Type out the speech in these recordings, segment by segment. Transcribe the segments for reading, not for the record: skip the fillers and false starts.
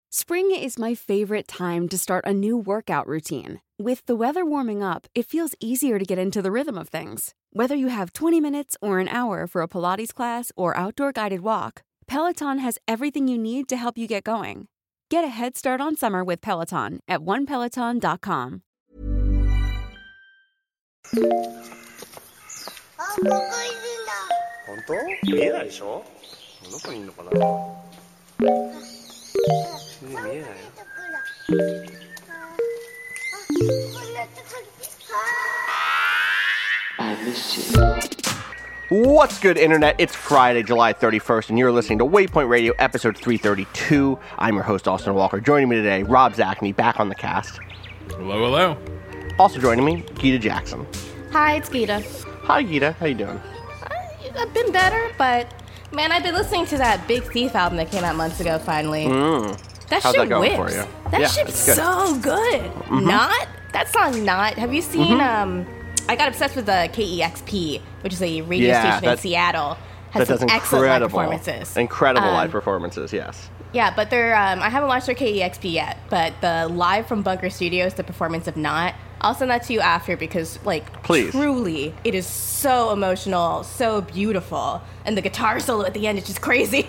Spring is my favorite time to start a new workout routine. With the weather warming up, it feels easier to get into the rhythm of things. Whether you have 20 minutes or an hour for a Pilates class or outdoor guided walk, Peloton has everything you need to help you get going. Get a head start on summer with Peloton at onepeloton.com. 本当？見えないでしょ？どこにいるのかな？見えないよ。What's good, Internet? It's Friday, July 31st, and you're listening to Waypoint Radio, episode 332. I'm your host, Austin Walker. Joining me today, Rob Zachney, back on the cast. Hello, hello. Also joining me, Gita Jackson. Hi, it's Gita. Hi, Gita. How you doing? I've been better, but man, I've been listening to that Big Thief album that came out months ago, finally. That How's shit that going whips. for you? That Yeah, shit's it's good. so good. Not? That song, Not. Have you seen, I got obsessed with the KEXP, which is a radio station in Seattle. Has That does some excellent live incredible performances. Incredible live performances, yes. Yeah, but they're, I haven't watched their KEXP yet, but the live from Bunker Studios, the performance of Not, I'll send that to you after because, like, Please. Truly, it is so emotional, so beautiful. And the guitar solo at the end is just crazy.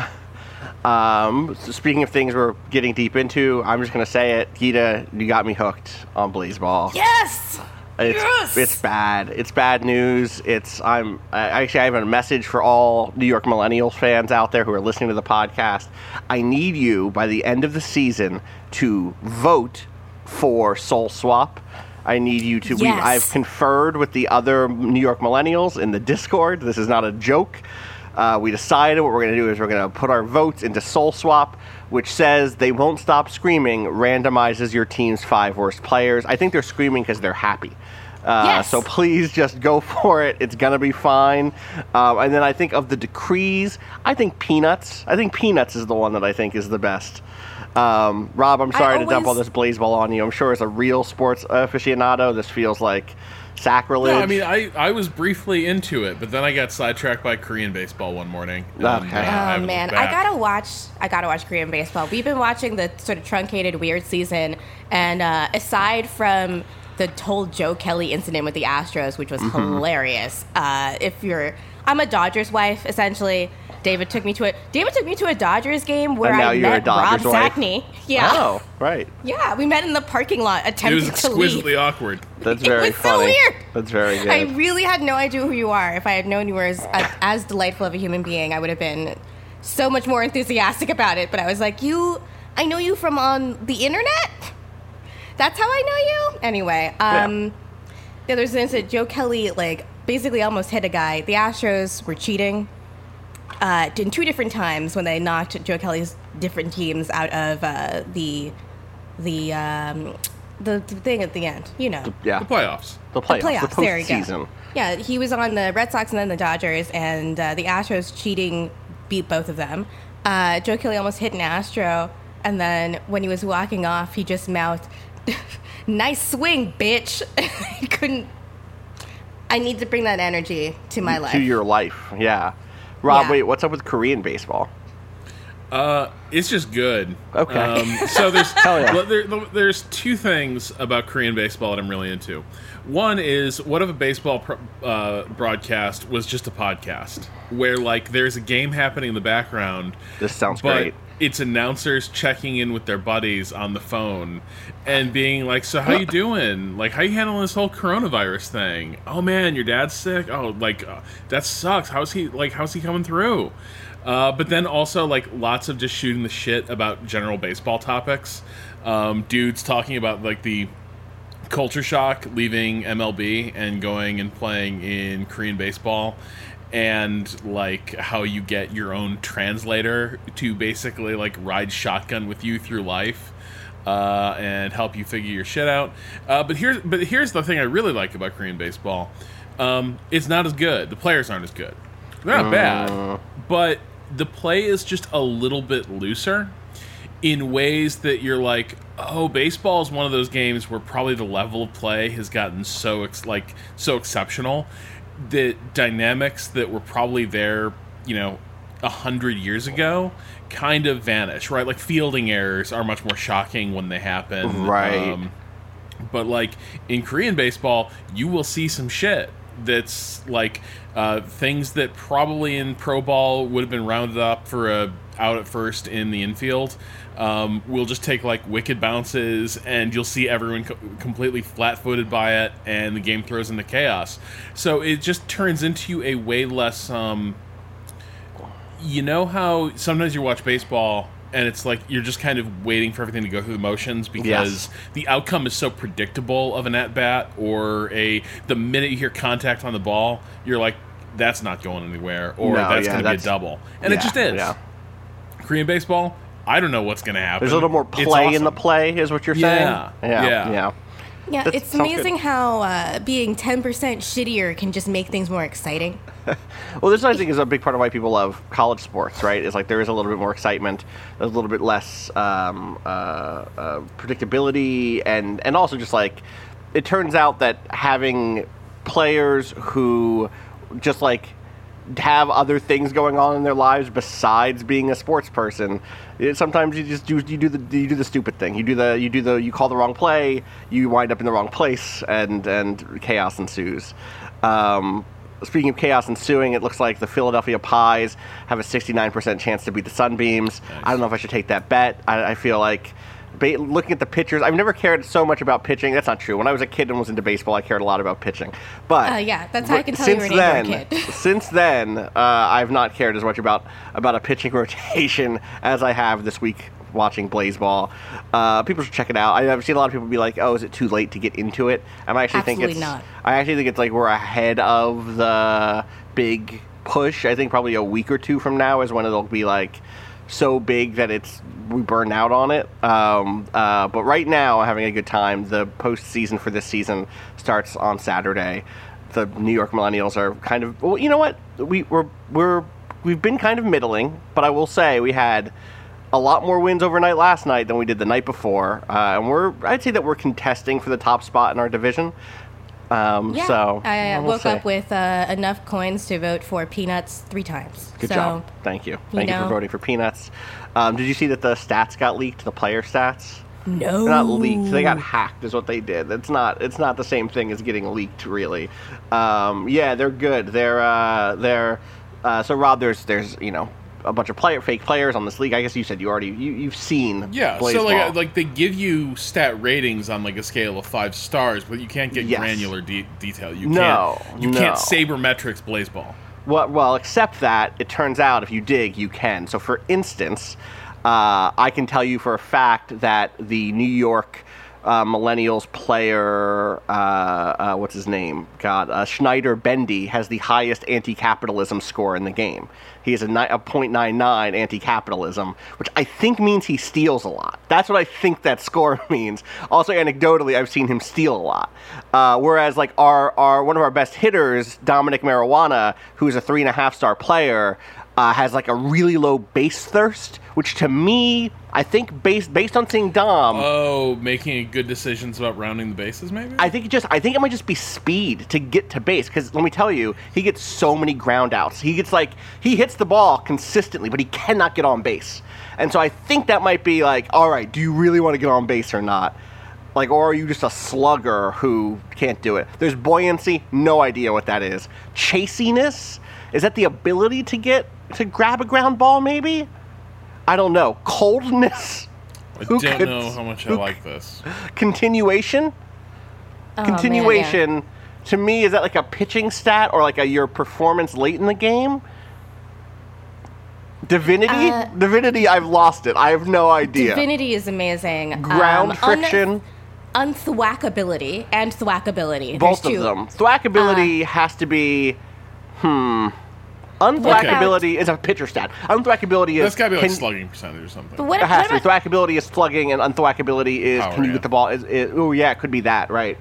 So speaking of things we're getting deep into, I'm just going to say it. Gita, you got me hooked on Blaseball. Yes! It's bad. It's bad news. I have a message for all New York Millennials fans out there who are listening to the podcast. I need you by the end of the season to vote for Soul Swap. I need you to. Yes. I've conferred with the other New York Millennials in the Discord. This is not a joke. We decided what we're going to do is we're going to put our votes into Soul Swap, which says they won't stop screaming, randomizes your team's 5 worst players. I think they're screaming because they're happy. Yes. So please just go for it. It's going to be fine. And then I think of the decrees, I think Peanuts. I think Peanuts is the one that I think is the best. Rob, I'm sorry to dump all this Blaseball on you. I'm sure as a real sports aficionado, this feels like sacrilege. No, I mean, I was briefly into it, but then I got sidetracked by Korean baseball one morning. And, Okay. Oh haven't man, looked back. I gotta watch Korean baseball. We've been watching the sort of truncated weird season, and aside from the whole Joe Kelly incident with the Astros, which was hilarious. I'm a Dodgers wife essentially. David took me to a Dodgers game where And now I you're a met Rob Dodgers wife? Zachney. Yeah. Oh, right. Yeah, we met in the parking lot It attempting was to exquisitely leave. awkward. That's very It was funny. so weird. That's very good. I really had no idea who you are. If I had known you were as delightful of a human being, I would have been so much more enthusiastic about it. But I was like, I know you from on the internet? That's how I know you? Anyway, there's an incident. Joe Kelly, basically almost hit a guy. The Astros were cheating in 2 different times when they knocked Joe Kelly's different teams out of the thing at the end, you know. The playoffs. The playoffs, the there you postseason. go. Yeah, he was on the Red Sox and then the Dodgers, and the Astros cheating beat both of them. Joe Kelly almost hit an Astro, and then when he was walking off, he just mouthed, "Nice swing, bitch." I need to bring that energy to my life. To your life, yeah. Rob, Yeah. wait, what's up with Korean baseball? It's just good. Okay. So there's yeah. well, there's 2 things about Korean baseball that I'm really into. One is, what if a baseball broadcast was just a podcast where there's a game happening in the background. This sounds but great. It's announcers checking in with their buddies on the phone and being like, "So how you doing? How you handling this whole coronavirus thing? Oh man, your dad's sick. Oh, that sucks. How's he coming through?" But then also lots of just shooting the shit about general baseball topics. Dudes talking about the culture shock leaving MLB and going and playing in Korean baseball, and how you get your own translator to basically ride shotgun with you through life and help you figure your shit out. But here's the thing I really like about Korean baseball. It's not as good. The players aren't as good. They're not bad, but the play is just a little bit looser in ways that you're like, oh, baseball is one of those games where probably the level of play has gotten so exceptional that dynamics that were probably there, 100 years ago kind of vanish, right? Like fielding errors are much more shocking when they happen. Right. But like in Korean baseball, you will see some shit that's like things that probably in pro ball would have been rounded up for a out at first in the infield. We'll just take like wicked bounces, and you'll see everyone completely flat-footed by it, and the game throws into chaos. So it just turns into a way less. You know how sometimes you watch baseball and it's like you're just kind of waiting for everything to go through the motions because the outcome is so predictable of an at-bat, or the minute you hear contact on the ball, you're like, that's not going anywhere, or that's going to be a double. And it just is. Yeah. Korean baseball, I don't know what's going to happen. There's a little more play in the play, is what you're saying? Yeah, it's amazing how being 10% shittier can just make things more exciting. Well, this I think is a big part of why people love college sports, right? Is like there is a little bit more excitement, there's a little bit less predictability, and also just like it turns out that having players who just like have other things going on in their lives besides being a sports person. Sometimes you just do the stupid thing. You call the wrong play, you wind up in the wrong place, and chaos ensues. Speaking of chaos ensuing, it looks like the Philadelphia Pies have a 69% chance to beat the Sunbeams. Nice. I don't know if I should take that bet. I feel like looking at the pitchers, I've never cared so much about pitching. That's not true. When I was a kid and was into baseball, I cared a lot about pitching. But that's how I can tell you were an Anglo kid. Since then, I've not cared as much about a pitching rotation as I have this week watching Blaseball. People should check it out. I've seen a lot of people be like, "Oh, is it too late to get into it?" And I actually think it's not. I actually think it's like we're ahead of the big push. I think probably a week or two from now is when it'll be like so big that we burn out on it. But right now, I'm having a good time. The postseason for this season starts on Saturday. The New York Millennials are kind of, well, you know what? We've been kind of middling, but I will say we had a lot more wins overnight last night than we did the night before. And I'd say that we're contesting for the top spot in our division. So I woke up with enough coins to vote for Peanuts 3 times. Good job. Thank you. Thank you for voting for Peanuts. Did you see that the stats got leaked, the player stats? No. They're not leaked. They got hacked is what they did. It's not the same thing as getting leaked, really. They're good. They're so Rob, there's a bunch of fake players on this league. I guess you said you've seen Blaseball. So like they give you stat ratings on like a scale of 5 stars, but you can't get granular detail. You can't sabermetrics Blaseball. Well, except that it turns out if you dig, you can. So for instance, I can tell you for a fact that the New York Millennials player, what's his name? Schneider Bendy has the highest anti-capitalism score in the game. He has a .99 anti-capitalism, which I think means he steals a lot. That's what I think that score means. Also, anecdotally, I've seen him steal a lot. Whereas, like our one of our best hitters, Dominic Marijuana, who's a 3.5-star player, has like a really low base thirst, which to me, I think based on seeing Dom. Oh, making good decisions about rounding the bases, maybe? I think it might just be speed to get to base, because let me tell you, he gets so many ground outs. He hits the ball consistently, but he cannot get on base. And so I think that might be like, all right, do you really want to get on base or not? Like, or are you just a slugger who can't do it? There's buoyancy, no idea what that is. Chasiness, is that the ability to grab a ground ball, maybe? I don't know. Coldness? I don't know how much I like this. Continuation? Continuation, to me, is that like a pitching stat or like your performance late in the game? Divinity? Divinity, I've lost it. I have no idea. Divinity is amazing. Ground friction? Unthwackability and thwackability. Both of them. Thwackability has to be... Unthwackability is a pitcher stat. Unthwackability is... That's got to be like slugging percentage or something. It has to be. Thwackability is slugging, and unthwackability is can you get the ball... it could be that, right.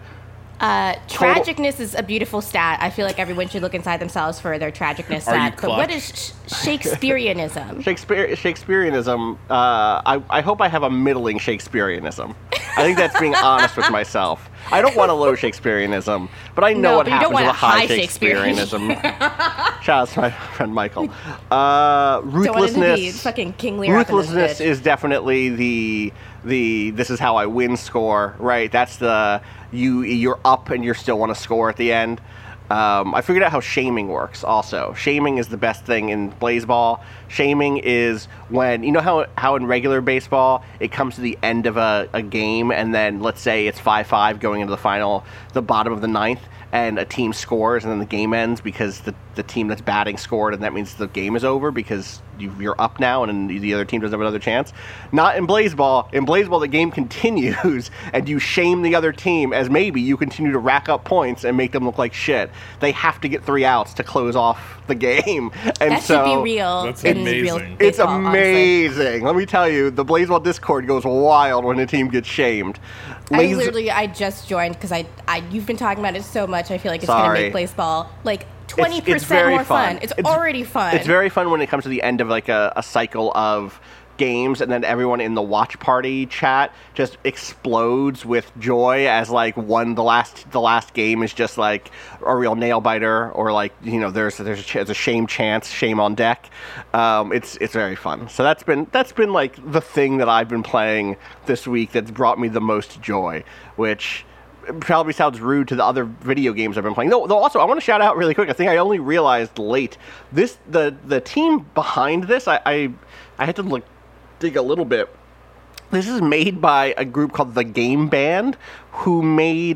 Tragicness is a beautiful stat. I feel like everyone should look inside themselves for their tragicness stat. But what is Shakespeareanism. Shakespeareanism. I hope I have a middling Shakespeareanism. I think that's being honest with myself. I don't want a low Shakespeareanism, but I know what happens with a high Shakespeareanism. Shout out to my friend Michael. Ruthlessness. Fucking King Lear. Ruthlessness is definitely the this is how I win score, right? That's the you're up and you still want to score at the end. I figured out how shaming works also. Shaming is the best thing in Blaseball. Shaming is when, you know how in regular baseball, it comes to the end of a game, and then let's say it's 5-5 going into the bottom of the ninth, and a team scores, and then the game ends because the team that's batting scored, and that means the game is over because you're up now, and the other team doesn't have another chance. Not in Blaseball. In Blaseball, the game continues, and you shame the other team as maybe you continue to rack up points and make them look like shit. They have to get 3 outs to close off the game. And that should be real. That's amazing. It's amazing. Honestly. Let me tell you, the Blaseball Discord goes wild when a team gets shamed. I just joined because you've been talking about it so much. I feel like it's going to make Blaseball like 20% more fun. It's already fun. It's very fun when it comes to the end of like a cycle of games, and then everyone in the watch party chat just explodes with joy as like the last game is just like a real nail biter, or like, you know, there's a shame chance, shame on deck. It's very fun. So that's been like the thing that I've been playing this week that's brought me the most joy, which probably sounds rude to the other video games I've been playing. Though also, I want to shout out really quick. I think I only realized late. The team behind this, I had to dig a little bit. This is made by a group called The Game Band, who made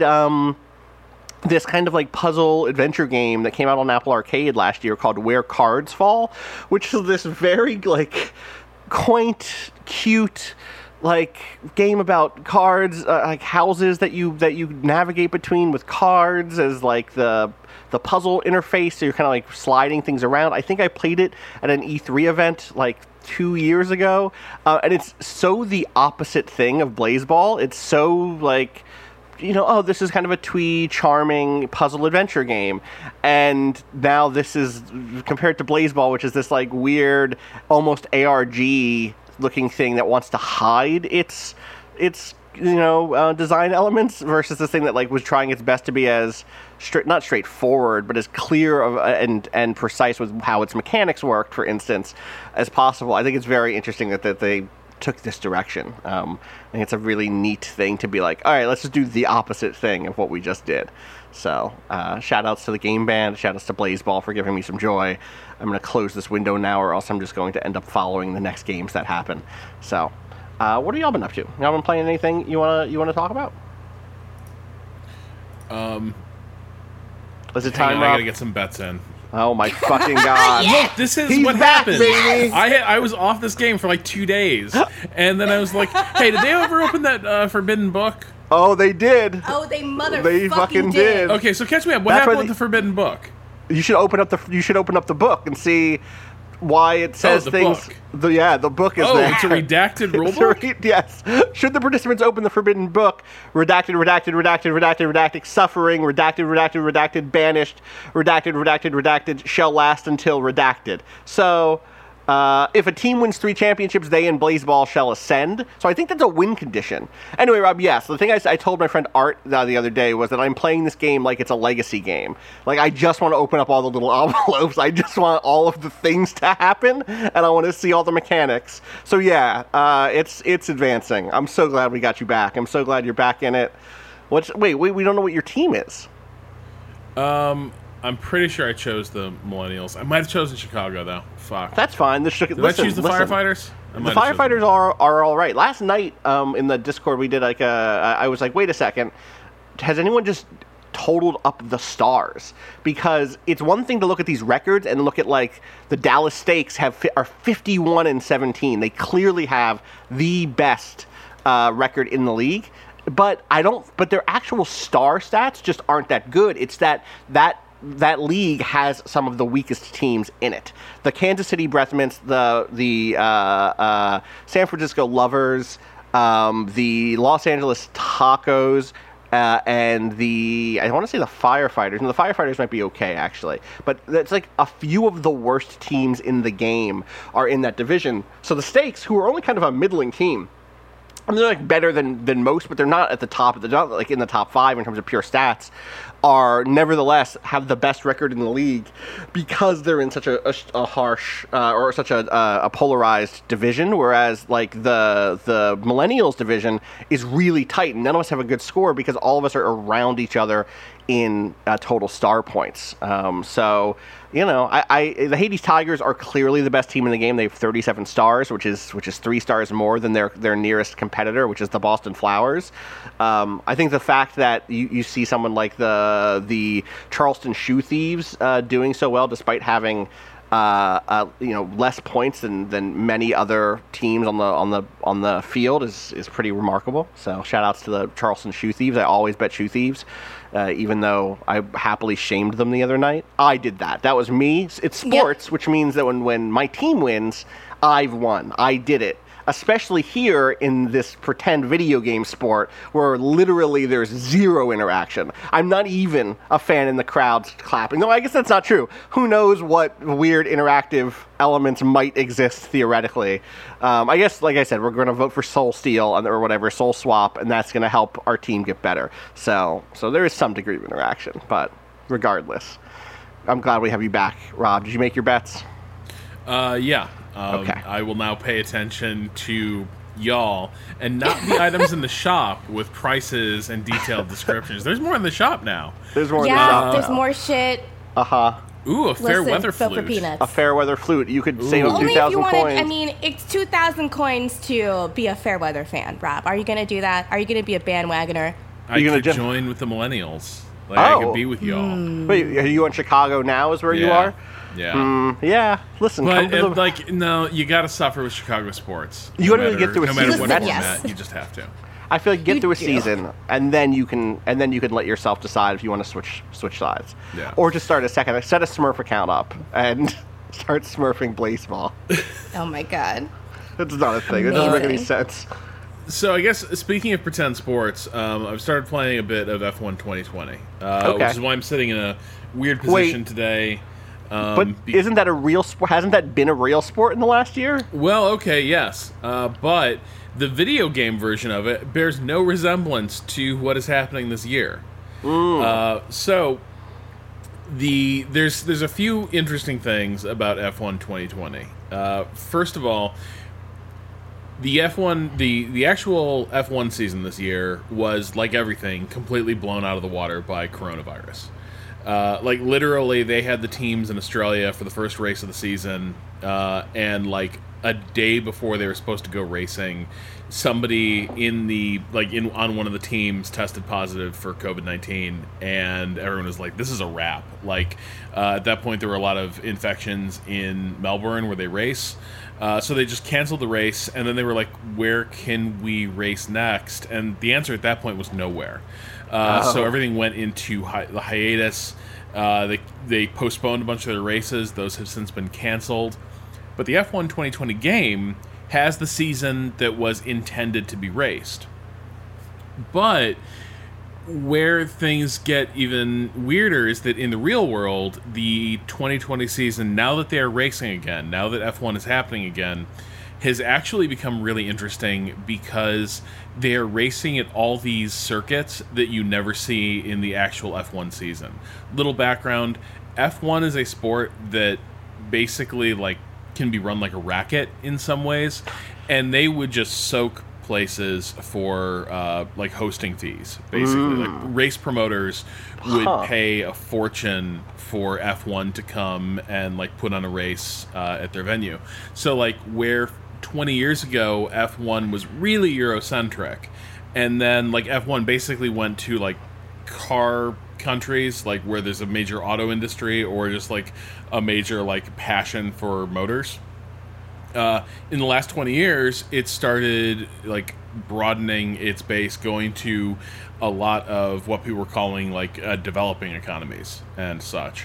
this kind of like puzzle adventure game that came out on Apple Arcade last year called Where Cards Fall, which is this very like quaint, cute, like game about cards, like houses that you navigate between with cards as like the puzzle interface. So you're kind of like sliding things around. I think I played it at an E3 event like 2 years ago, and it's so the opposite thing of Blaseball. It's so like, you know, oh, this is kind of a twee, charming puzzle adventure game, and now this is compared to Blaseball, which is this like weird, almost ARG looking thing that wants to hide its design elements, versus this thing that like was trying its best to be as not straightforward, but as clear and precise with how its mechanics worked, for instance, as possible. I think it's very interesting that they took this direction. I think it's a really neat thing to be like, all right, let's just do the opposite thing of what we just did. So shout outs to the Game Band, shout outs to Blaseball for giving me some joy. I'm going to close this window now, or else I'm just going to end up following the next games that happen. So what have y'all been up to? Y'all been playing anything you wanna talk about? Is it time? I gotta get some bets in. Oh my fucking god! Look, this is what happened. I was off this game for like 2 days, and then I was like, "Hey, did they ever open that Forbidden Book?" Oh, they did. Oh, they They fucking did. Okay, so catch me up. What happened with the Forbidden Book? You should open up the book and see why it says things. Book. The book is there. It's a redacted rulebook? Yes. Should the participants open the Forbidden Book, redacted, suffering, redacted, banished, redacted, shall last until redacted. So, if a team wins 3 championships, they in Blaseball shall ascend. So I think that's a win condition. Anyway, Rob, yes, the thing I told my friend Art the other day was that I'm playing this game like it's a legacy game. Like, I just want to open up all the little envelopes. I just want all of the things to happen, and I want to see all the mechanics. So yeah, it's advancing. I'm so glad we got you back. I'm so glad you're back in it. Wait, we don't know what your team is. I'm pretty sure I chose the Millennials. I might have chosen Chicago, though. Fuck. That's fine. Did I choose the Firefighters? The Firefighters are all right. Last night in the Discord, we did like I was like, wait a second. Has anyone just totaled up the stars? Because it's one thing to look at these records and look at like the Dallas Stakes are 51-17. They clearly have the best record in the league. But their actual star stats just aren't that good. It's that league has some of the weakest teams in it. The Kansas City Breath Mints, the San Francisco Lovers, the Los Angeles Tacos, and I want to say the firefighters. And the firefighters might be okay, actually. But it's like a few of the worst teams in the game are in that division. So the Stakes, who are only kind of a middling team, and they're like better than most, but they're not at the top. They're not like in the top 5 in terms of pure stats. Are nevertheless have the best record in the league because they're in such a harsh or such a polarized division. Whereas like the Millennials division is really tight, and none of us have a good score because all of us are around each other in total star points. So, you know, the Hades Tigers are clearly the best team in the game. They have 37 stars, which is 3 stars more than their nearest competitor, which is the Boston Flowers. I think the fact that you see someone like the Charleston Shoe Thieves doing so well, despite having less points than many other teams on the field, is pretty remarkable. So shout outs to the Charleston Shoe Thieves. I always bet Shoe Thieves. Even though I happily shamed them the other night. I did that. That was me. It's sports, which means that when my team wins, I've won. I did it. Especially here in this pretend video game sport where literally there's zero interaction. I'm not even a fan in the crowd clapping. No, I guess that's not true. Who knows what weird interactive elements might exist theoretically. I guess, like I said, we're going to vote for Soul Steal or whatever, Soul Swap, and that's going to help our team get better. So there is some degree of interaction, but regardless, I'm glad we have you back. Rob, did you make your bets? Yeah. Okay. I will now pay attention to y'all and not the items in the shop with prices and detailed descriptions. There's more in the shop now. There's more in the shop. There's more shit. Ooh, a fair weather flute. For peanuts. A fair weather flute. You could save up 2,000 Only if you coins. wanted, I mean, it's 2,000 coins to be a fair weather fan, Rob. Are you going to do that? Are you going to be a bandwagoner? I could join with the Millennials. Like, I could be with y'all. Wait, are you in Chicago now is where you are? Yeah. Yeah. Listen, but no, you got to suffer with Chicago sports. You got to get through a season. No matter what Yes. format, you just have to. I feel like get through a season, and then you can let yourself decide if you want to switch sides, or just set a Smurf account up and start smurfing baseball. Oh my god, that's not a thing. It doesn't make any sense. So I guess speaking of pretend sports, I've started playing a bit of F1 2020, which is why I'm sitting in a weird position today. But isn't that a real sport? Hasn't that been a real sport in the last year? Well, okay, yes. But the video game version of it bears no resemblance to what is happening this year. So there's a few interesting things about F1 2020. First of all, the F1 the actual F1 season this year was, like everything, completely blown out of the water by coronavirus. Like literally they had the teams in Australia for the first race of the season, and like a day before they were supposed to go racing, somebody on one of the teams tested positive for COVID-19, and everyone was like, this is a wrap. Like at that point there were a lot of infections in Melbourne where they race, so they just canceled the race, and then they were like, where can we race next? And the answer at that point was nowhere. So everything went into the hiatus. They postponed a bunch of their races. Those have since been canceled. But the F1 2020 game has the season that was intended to be raced. But where things get even weirder is that in the real world, the 2020 season, now that they are racing again, now that F1 is happening again, has actually become really interesting because they're racing at all these circuits that you never see in the actual F1 season. Little background, F1 is a sport that basically like can be run like a racket in some ways, and they would just soak places for like hosting fees, basically. Like race promoters would pay a fortune for F1 to come and like put on a race at their venue. So like where 20 years ago F1 was really Eurocentric, and then like F1 basically went to like car countries, like where there's a major auto industry or just like a major like passion for motors. In the last 20 years, it started like broadening its base, going to a lot of what people were calling like developing economies and such.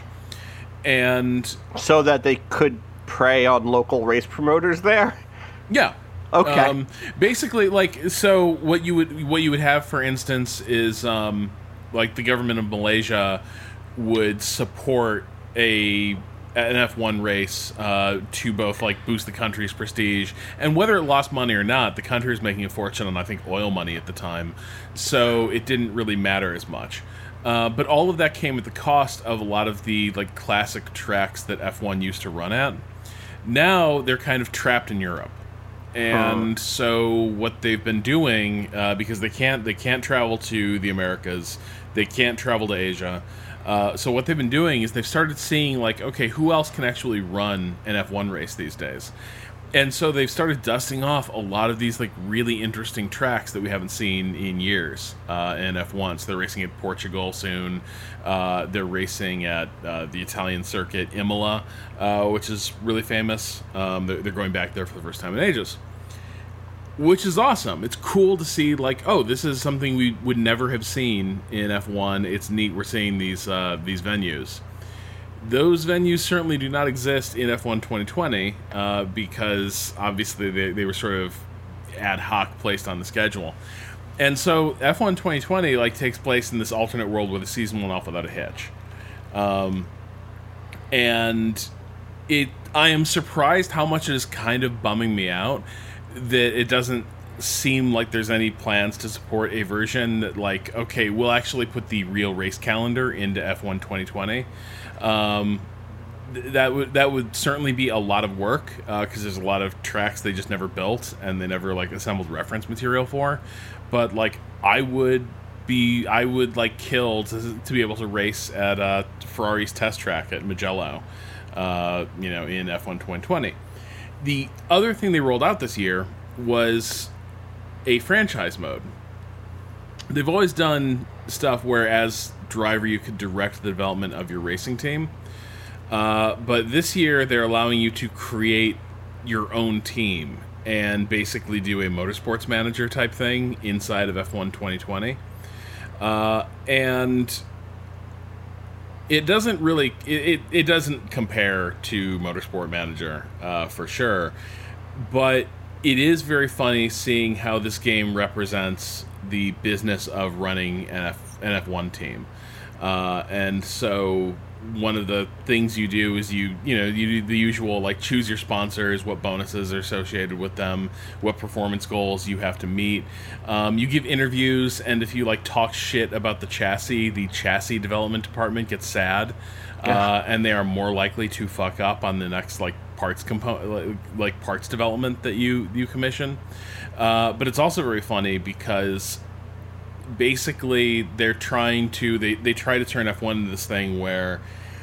And so that they could prey on local race promoters there? Yeah. Okay. Basically, like, so what you would have, for instance, is like the government of Malaysia would support an F1 race to both like boost the country's prestige, and whether it lost money or not, the country was making a fortune on, I think, oil money at the time, so it didn't really matter as much. But all of that came at the cost of a lot of the like classic tracks that F1 used to run at. Now they're kind of trapped in Europe. And so what they've been doing, because they can't travel to the Americas, they can't travel to Asia. So what they've been doing is they've started seeing, like, okay, who else can actually run an F1 race these days? And so they've started dusting off a lot of these like really interesting tracks that we haven't seen in years in F1. So they're racing at Portugal soon. They're racing at the Italian circuit, Imola, which is really famous. They're going back there for the first time in ages, which is awesome. It's cool to see, like, oh, this is something we would never have seen in F1. It's neat we're seeing these venues. Those venues certainly do not exist in F1 2020 because obviously they were sort of ad hoc placed on the schedule. And so F1 2020 like takes place in this alternate world where the season went off without a hitch. And I am surprised how much it is kind of bumming me out that it doesn't seem like there's any plans to support a version that, like, okay, we'll actually put the real race calendar into F1 2020. That would certainly be a lot of work because there's a lot of tracks they just never built and they never like assembled reference material for. But like I would like kill to be able to race at Ferrari's test track at Mugello, in F1 2020. The other thing they rolled out this year was a franchise mode. They've always done stuff where as driver you could direct the development of your racing team, but this year they're allowing you to create your own team and basically do a motorsports manager type thing inside of F1 2020, and it doesn't really it doesn't compare to Motorsport Manager for sure, but it is very funny seeing how this game represents the business of running an F1 team. And so one of the things you do is you do the usual, like, choose your sponsors, what bonuses are associated with them, what performance goals you have to meet. You give interviews, and if you like talk shit about the chassis development department gets sad, and they are more likely to fuck up on the next like parts development that you commission. But it's also very funny because basically they're trying to they try to turn F1 into this thing where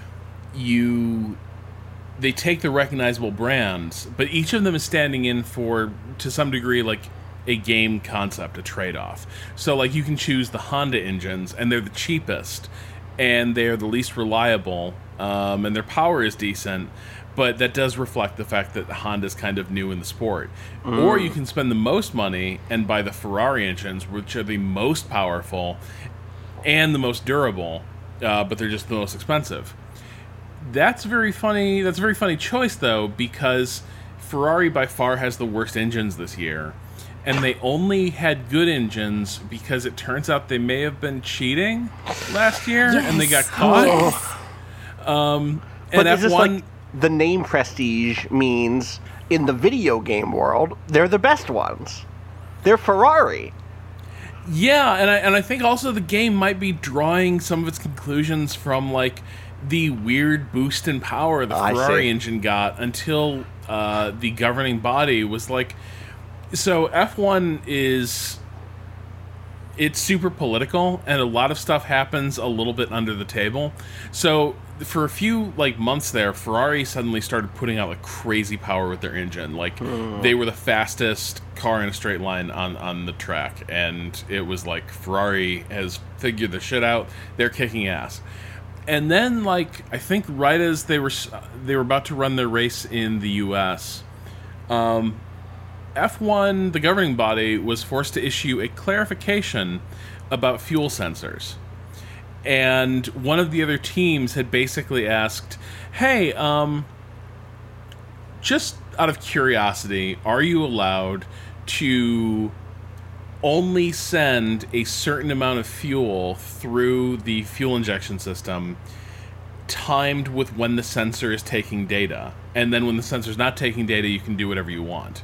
they take the recognizable brands, but each of them is standing in for, to some degree, like a game concept, a trade-off. So like you can choose the Honda engines, and they're the cheapest and they're the least reliable, and their power is decent, but that does reflect the fact that Honda's kind of new in the sport. Or you can spend the most money and buy the Ferrari engines, which are the most powerful and the most durable, but they're just the most expensive. That's very funny. That's a very funny choice, though, because Ferrari by far has the worst engines this year, and they only had good engines because it turns out they may have been cheating last year, and they got caught. But is this like the name prestige means in the video game world, they're the best ones. They're Ferrari. Yeah, and I think also the game might be drawing some of its conclusions from like the weird boost in power the Ferrari engine got until the governing body was like, so F1 it's super political, and a lot of stuff happens a little bit under the table. So for a few like months there, Ferrari suddenly started putting out like crazy power with their engine. Like they were the fastest car in a straight line on the track, and it was like Ferrari has figured the shit out. They're kicking ass. And then like I think right as they were about to run their race in the US, F1, the governing body, was forced to issue a clarification about fuel sensors. And one of the other teams had basically asked, hey, just out of curiosity, are you allowed to only send a certain amount of fuel through the fuel injection system timed with when the sensor is taking data? And then when the sensor's not taking data, you can do whatever you want.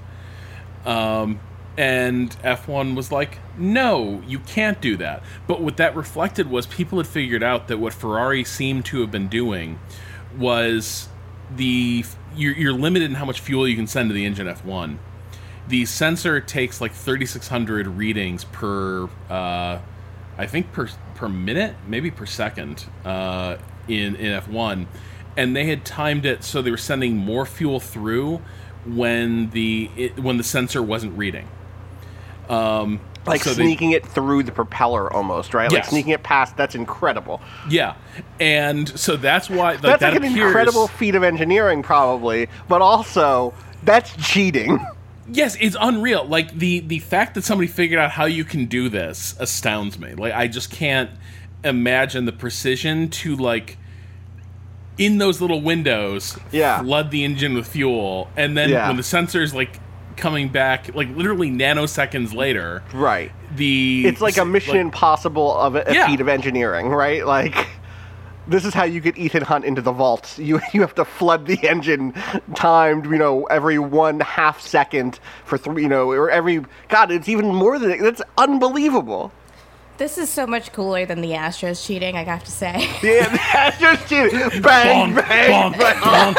And F1 was like, no, you can't do that. But what that reflected was people had figured out that what Ferrari seemed to have been doing was you're limited in how much fuel you can send to the engine F1. The sensor takes like 3,600 readings per, I think per minute, maybe per second in F1. And they had timed it so they were sending more fuel through when the sensor wasn't reading. Like so sneaking it through the propeller almost, right? Yes. Like sneaking it past. That's incredible. Yeah. And so that's why... Like, that's like an incredible feat of engineering, probably. But also, that's cheating. Yes, it's unreal. Like, the fact that somebody figured out how you can do this astounds me. Like, I just can't imagine the precision to, like, in those little windows, flood the engine with fuel. And then when the sensor's, like, coming back, like, literally nanoseconds later... Right. It's like a Mission Impossible of a feat of engineering, right? Like... This is how you get Ethan Hunt into the vault. You have to flood the engine timed, every 1/2 second for 3, or every... God, it's even more than... That's unbelievable. This is so much cooler than the Astros cheating, I have to say. Yeah, the Astros cheating. Bang, bonk, bang, bonk, bang.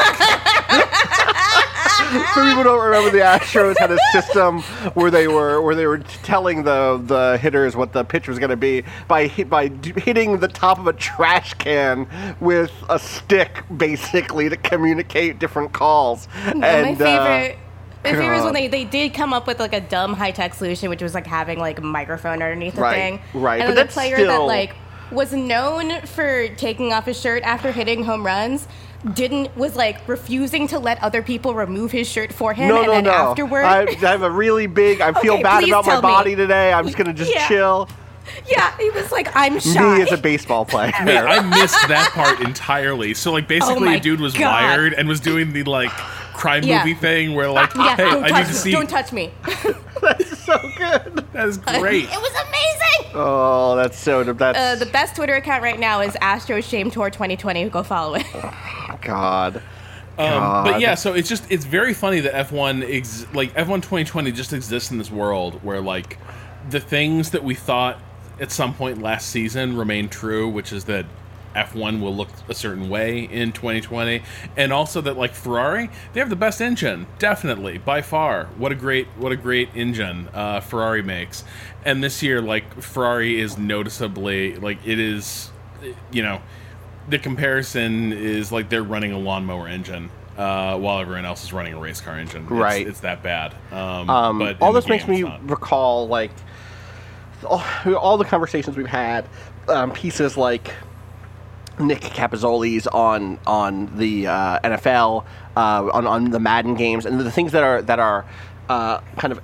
For people who don't remember, the Astros had a system where they were telling the hitters what the pitch was going to be by hitting the top of a trash can with a stick, basically, to communicate different calls. My favorite is when they did come up with like a dumb high-tech solution, which was like having like a microphone underneath the thing. Right, and then the player that like was known for taking off his shirt after hitting home runs was like refusing to let other people remove his shirt for him. And afterward, I have a really big... I feel bad about my body today. I'm just gonna chill. Yeah, he was like, I'm shy. Me as a baseball player. Wait, I missed that part entirely. So, like, basically a dude was wired and was doing the, like, crime movie thing where, like, hey, I need to see... Don't touch me. That's so good. That is great. It was amazing. Oh, that's so... the best Twitter account right now is Astros Shame Tour 2020. Go follow it. God. But yeah, so it's very funny that F1 2020 just exists in this world where, like, the things that we thought at some point last season remain true, which is that F1 will look a certain way in 2020, and also that, like, Ferrari, they have the best engine, definitely, by far. What a great engine Ferrari makes. And this year, like, Ferrari is noticeably, like, it is, the comparison is like they're running a lawnmower engine while everyone else is running a race car engine. Right. It's that bad. But all this makes me recall, like, all the conversations we've had, pieces like Nick Capozzoli's on the NFL, on the Madden games, and the things that are kind of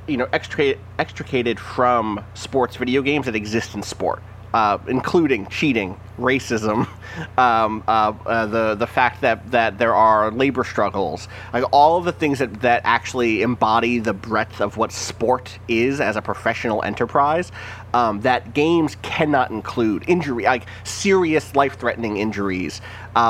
extricated from sports video games that exist in sport. Including cheating, racism, the fact that there are labor struggles, like all of the things that actually embody the breadth of what sport is as a professional enterprise, that games cannot include injury, like serious life-threatening injuries,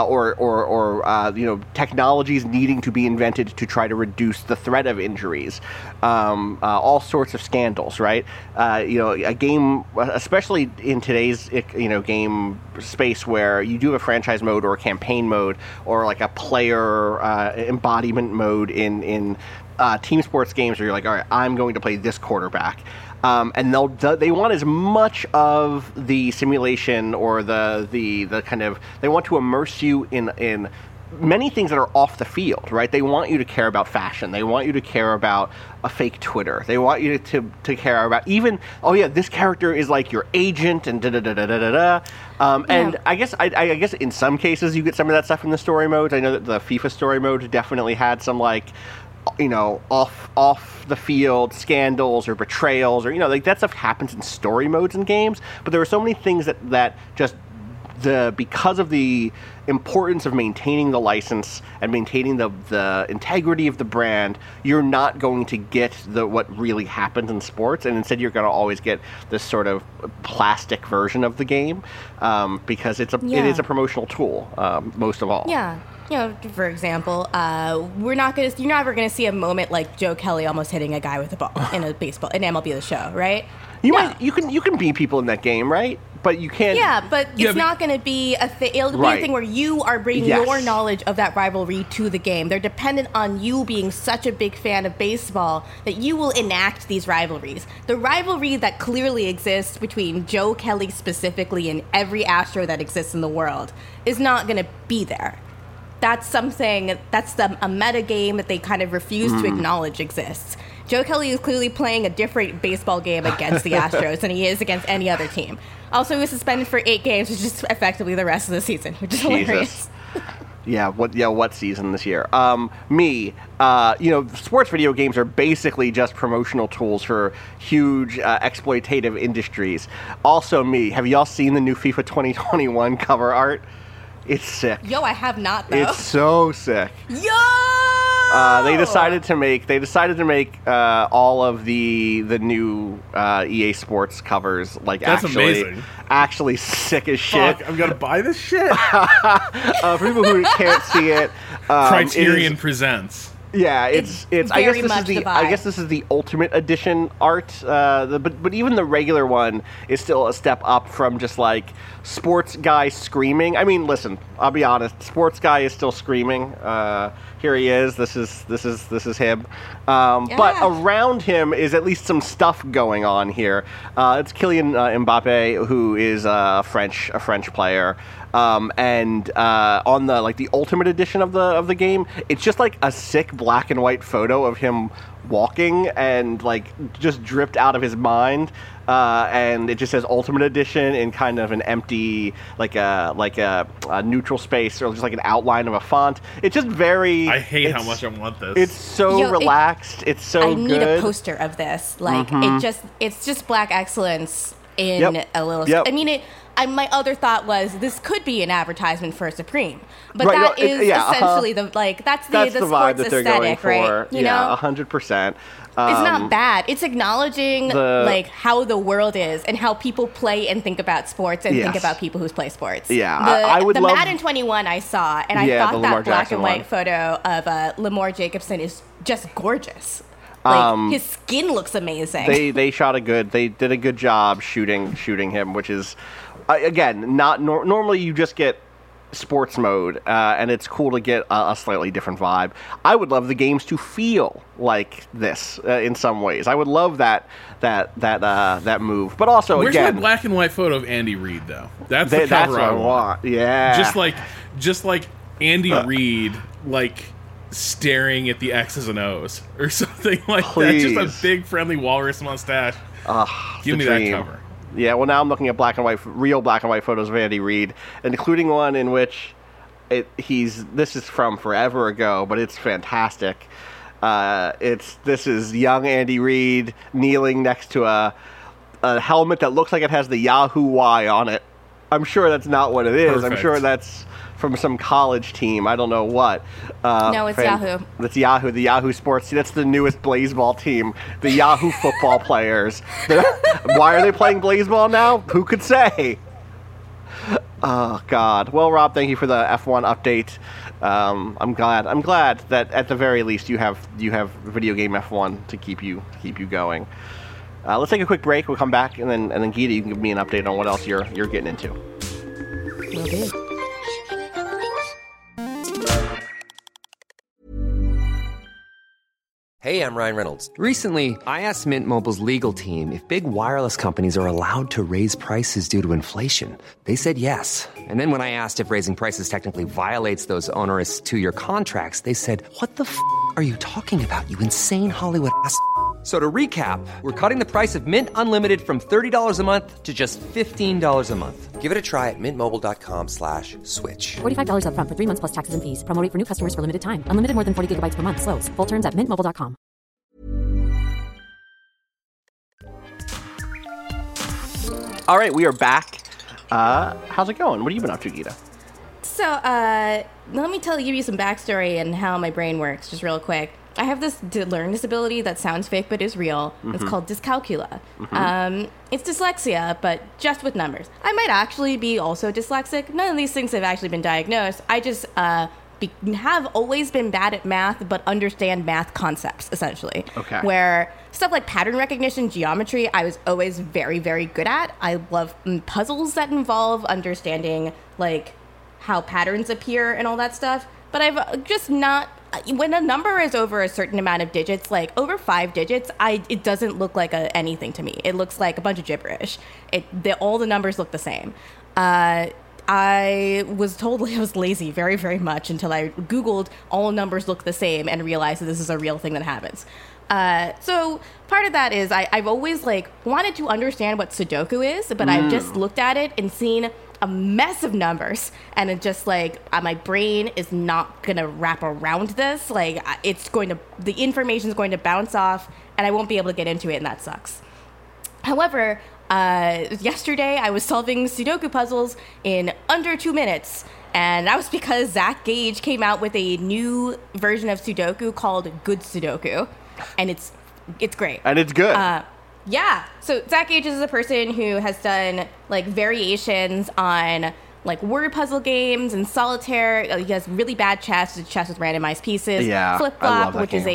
or technologies needing to be invented to try to reduce the threat of injuries, all sorts of scandals, right? A game, especially in today's game space where you do have a franchise mode or a campaign mode or like a player embodiment mode in team sports games where you're like, all right, I'm going to play this quarterback. And they want as much of the simulation or the kind of, they want to immerse you in many things that are off the field, right? They want you to care about fashion. They want you to care about a fake Twitter. They want you to care about even, this character is like your agent and da-da-da-da-da-da. And I guess in some cases you get some of that stuff in the story modes. I know that the FIFA story mode definitely had some, like, off the field scandals or betrayals or, like that stuff happens in story modes in games. But there are so many things that just because of the importance of maintaining the license and maintaining the integrity of the brand, you're not going to get what really happens in sports, and instead you're going to always get this sort of plastic version of the game, because it is a promotional tool, most of all. Yeah. For example, you're never gonna see a moment like Joe Kelly almost hitting a guy with a ball in a baseball in MLB The Show, right? You can beat people in that game, right? But you can't. Yeah, but it's not going to be a thing. It'll be a thing where you are bringing your knowledge of that rivalry to the game. They're dependent on you being such a big fan of baseball that you will enact these rivalries. The rivalry that clearly exists between Joe Kelly specifically and every Astro that exists in the world is not going to be there. That's a meta game that they kind of refuse to acknowledge exists. Joe Kelly is clearly playing a different baseball game against the Astros than he is against any other team. Also, he was suspended for 8 games, which is effectively the rest of the season, which is hilarious. What season this year? Sports video games are basically just promotional tools for huge exploitative industries. Also, have y'all seen the new FIFA 2021 cover art? It's sick. Yo, I have not, though. It's so sick. Yo! They decided to make all of the new EA Sports covers That's amazing. Actually sick as shit. Fuck, I'm gonna buy this shit. For people who can't see it, Criterion presents. Yeah, it's. I guess this is the Ultimate Edition art. But even the regular one is still a step up from just like sports guy screaming. I mean, listen, I'll be honest. Sports guy is still screaming. Here he is. This is him. But around him is at least some stuff going on here. It's Kylian Mbappe, who is a French player. And on the Ultimate Edition of the game, it's just like a sick black and white photo of him walking and just dripped out of his mind. And it just says Ultimate Edition in kind of an empty, like a neutral space, or just like an outline of a font. It's just very. I hate how much I want this. It's so relaxed. It's so good. I need a poster of this. It's just black excellence in a little. Yep. I mean, my other thought was this could be an advertisement for Supreme, but that is essentially that's the vibe sports that they're going aesthetic, for. right? 100%. It's not bad. It's acknowledging how the world is and how people play and think about sports and think about people who play sports. Yeah, I would love Madden 21 I saw, and I thought that black and white photo of Lamar Jacobson is just gorgeous. His skin looks amazing. They did a good job shooting him, which is again not normally you just get sports mode, and it's cool to get a slightly different vibe. I would love the games to feel like this in some ways. I would love that move. But also, where's my black and white photo of Andy Reid though? That's the cover I want. Yeah, just like Andy Reid, staring at the X's and O's or something like that. Just a big friendly walrus mustache. Give me that cover. Yeah, well, now I'm looking at real black and white photos of Andy Reid, including one in which this is from forever ago, but it's fantastic. This is young Andy Reid kneeling next to a helmet that looks like it has the Yahoo Y on it. I'm sure that's not what it is. Perfect. I'm sure that's from some college team. I don't know what. No, it's Yahoo. That's Yahoo, the Yahoo Sports. That's the newest Blazeball team, the Yahoo football players. Why are they playing Blazeball now? Who could say? Oh, God. Well, Rob, thank you for the F1 update. I'm glad that at the very least you have video game F1 to keep you going. Let's take a quick break. We'll come back, and then Gita, you can give me an update on what else you're getting into. Will do. Hey, I'm Ryan Reynolds. Recently, I asked Mint Mobile's legal team if big wireless companies are allowed to raise prices due to inflation. They said yes. And then when I asked if raising prices technically violates those onerous 2-year contracts, they said, "What the f*** are you talking about, you insane Hollywood ass f- So to recap, we're cutting the price of Mint Unlimited from $30 a month to just $15 a month. Give it a try at mintmobile.com/switch. $45 up front for 3 months plus taxes and fees. Promo rate for new customers for limited time. Unlimited more than 40 gigabytes per month. Slows full terms at mintmobile.com. All right, we are back. How's it going? What have you been up to, Gita? So, let me give you some backstory and how my brain works, just real quick. I have this learning disability that sounds fake but is real. It's called dyscalculia. It's dyslexia, but just with numbers. I might actually be also dyslexic. None of these things have actually been diagnosed. I just have always been bad at math, but understand math concepts, essentially. Okay. Where stuff like pattern recognition, geometry, I was always very, very good at. I love puzzles that involve understanding, like, how patterns appear and all that stuff. But I've just not... When a number is over a certain amount of digits, like over 5 digits, it doesn't look like anything to me. It looks like a bunch of gibberish. All the numbers look the same. I was told I was lazy very, very much until I Googled all numbers look the same and realized that this is a real thing that happens. So part of that is I've always wanted to understand what Sudoku is, but I've just looked at it and seen a mess of numbers, and it just my brain is not gonna wrap around this. The information is going to bounce off, and I won't be able to get into it, and that sucks. However, yesterday I was solving Sudoku puzzles in under 2 minutes, and that was because Zach Gage came out with a new version of Sudoku called Good Sudoku, and it's great. And it's good. Yeah. So Zach Gage is a person who has done variations on word puzzle games and solitaire. He has really bad chess with randomized pieces. Yeah. Flip Flop, which is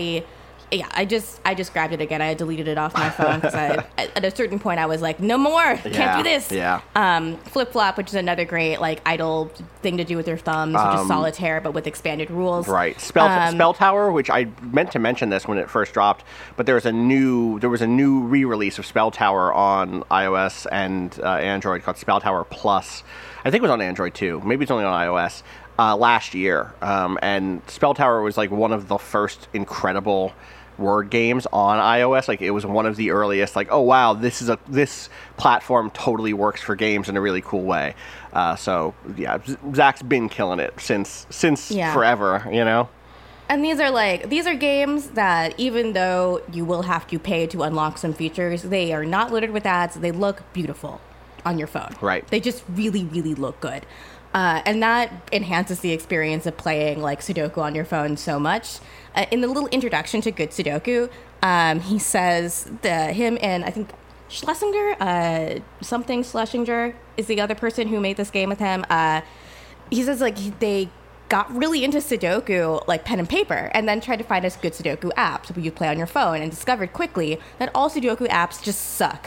I just grabbed it again. I deleted it off my phone because at a certain point I was like, no more, can't do this. Yeah. Flip Flop, which is another great idle thing to do with your thumbs, which is solitaire but with expanded rules. Right. Spell Tower, which I meant to mention this when it first dropped, but there was a new re-release of Spell Tower on iOS and Android called Spell Tower Plus. I think it was on Android too. Maybe it's only on iOS. Last year, and Spell Tower was one of the first incredible word games on iOS. It was one of the earliest. Oh wow, this platform totally works for games in a really cool way. So yeah, Zach's been killing it since forever. And these are games that, even though you will have to pay to unlock some features, they are not littered with ads. They look beautiful on your phone. Right. They just really, really look good. And that enhances the experience of playing Sudoku on your phone so much. In the little introduction to Good Sudoku, he says him and I think Schlesinger, Schlesinger is the other person who made this game with him. He says they got really into Sudoku, pen and paper, and then tried to find us good Sudoku apps that you play on your phone, and discovered quickly that all Sudoku apps just suck.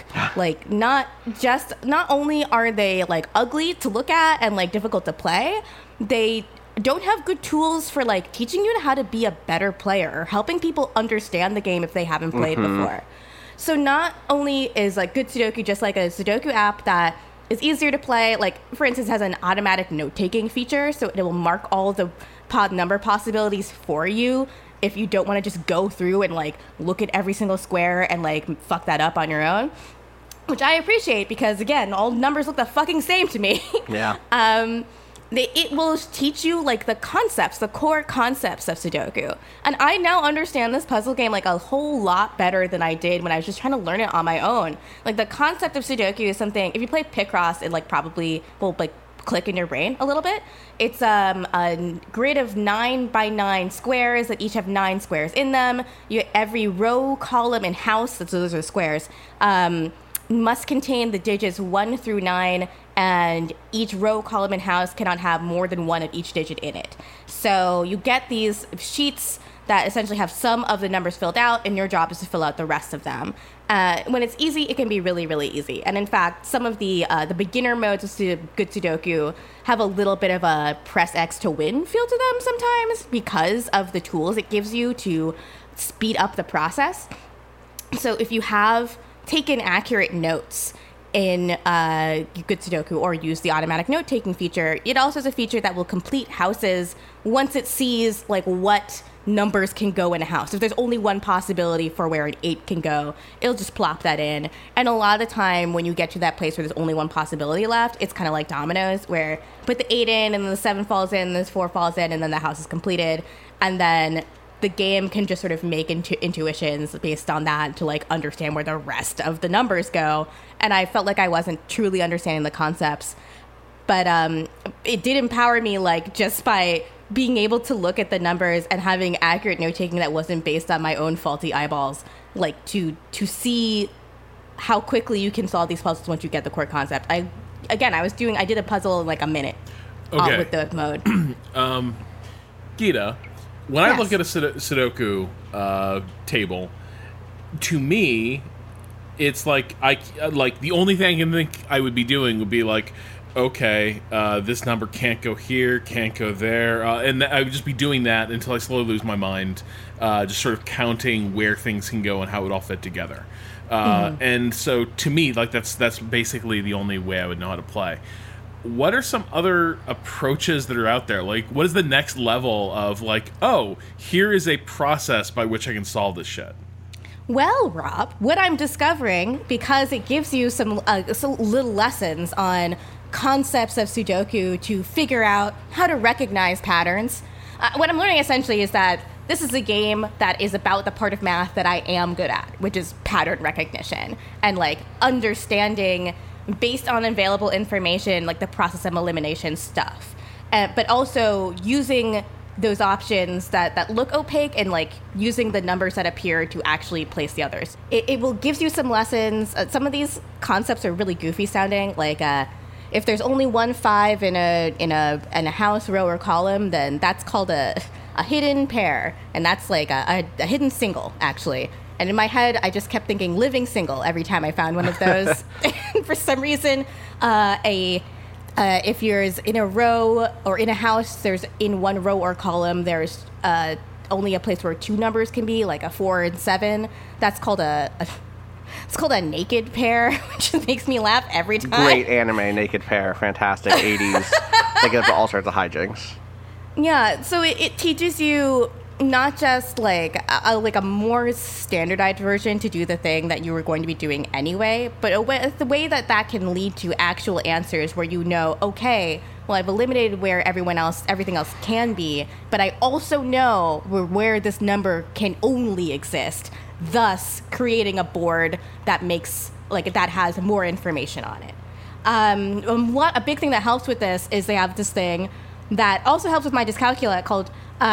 Not only are they ugly to look at and difficult to play, they don't have good tools for teaching you how to be a better player or helping people understand the game if they haven't played before. So not only is Good Sudoku just a Sudoku app that is easier to play, for instance, has an automatic note-taking feature, so it will mark all the number possibilities for you if you don't want to just go through and look at every single square and fuck that up on your own, which I appreciate because, again, all numbers look the fucking same to me. Yeah. It will teach you the core concepts of Sudoku. And I now understand this puzzle game a whole lot better than I did when I was just trying to learn it on my own. The concept of Sudoku is something, if you play Picross, it probably will click in your brain a little bit. It's a grid of 9 by 9 squares that each have 9 squares in them. Every row, column, and house, so those are the squares, must contain the digits 1 through 9, and each row, column, and house cannot have more than one of each digit in it. So you get these sheets that essentially have some of the numbers filled out, and your job is to fill out the rest of them. When it's easy, it can be really, really easy. And in fact, some of the beginner modes of Good Sudoku have a little bit of a press X to win feel to them sometimes because of the tools it gives you to speed up the process. So if you have taken accurate notes in Good Sudoku or use the automatic note-taking feature, it also has a feature that will complete houses once it sees what numbers can go in a house. If there's only one possibility for where an 8 can go, it'll just plop that in. And a lot of the time when you get to that place where there's only one possibility left, it's kind of like dominoes, where put the 8 in and then the 7 falls in, and the 4 falls in, and then the house is completed. And then the game can just sort of make intuitions based on that to like understand where the rest of the numbers go. And I felt like I wasn't truly understanding the concepts. But it did empower me, like, just by being able to look at the numbers and having accurate note-taking that wasn't based on my own faulty eyeballs, like, to see how quickly you can solve these puzzles once you get the core concept. I did a puzzle in, like, a minute with the mode. Geeta, when I look at a Sudoku table, to me, it's like the only thing I can think I would be doing would be like, okay, this number can't go here, can't go there, and I would just be doing that until I slowly lose my mind, just sort of counting where things can go and how it all fit together. And so to me, like that's basically the only way I would know how to play. What are some other approaches that are out there? Like, what is the next level of like, oh, here is a process by which I can solve this shit? Well, Rob, what I'm discovering, because it gives you some little lessons on concepts of Sudoku to figure out how to recognize patterns. What I'm learning essentially is that this is a game that is about the part of math that I am good at, which is pattern recognition and like understanding based on available information, like the process of elimination stuff, but also using those options that look opaque and like using the numbers that appear to actually place the others. It will gives you some lessons. Some of these concepts are really goofy sounding, like if there's only 1 5 in a house, row, or column, then that's called a hidden pair, and that's like a hidden single, actually. And in my head, I just kept thinking living single every time I found one of those. And for some reason, if you're in a row or in a house, there's in one row or column, there's only a place where 2 numbers can be, like a 4 and 7. That's called it's called a naked pair, which makes me laugh every time. Great anime, naked pair, fantastic 80s. They get up to all sorts of hijinks. Yeah, so it teaches you not just like a more standardized version to do the thing that you were going to be doing anyway, but the way that can lead to actual answers where you know, okay, well, I've eliminated where everything else can be, but I also know where this number can only exist, thus creating a board that makes that has more information on it. A big thing that helps with this is they have this thing that also helps with my dyscalculia called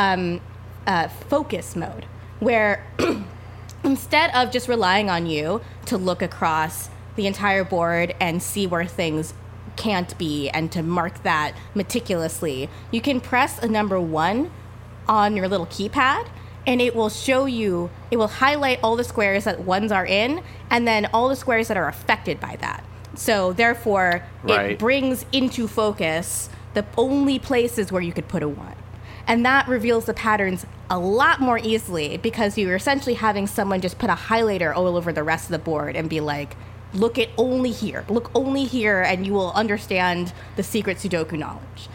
focus mode, where instead of just relying on you to look across the entire board and see where things can't be and to mark that meticulously, you can press a number 1 on your little keypad, and it will highlight all the squares that ones are in, and then all the squares that are affected by that. So therefore, It brings into focus the only places where you could put a 1. And that reveals the patterns a lot more easily because you're essentially having someone just put a highlighter all over the rest of the board and be like, look only here, and you will understand the secret Sudoku knowledge.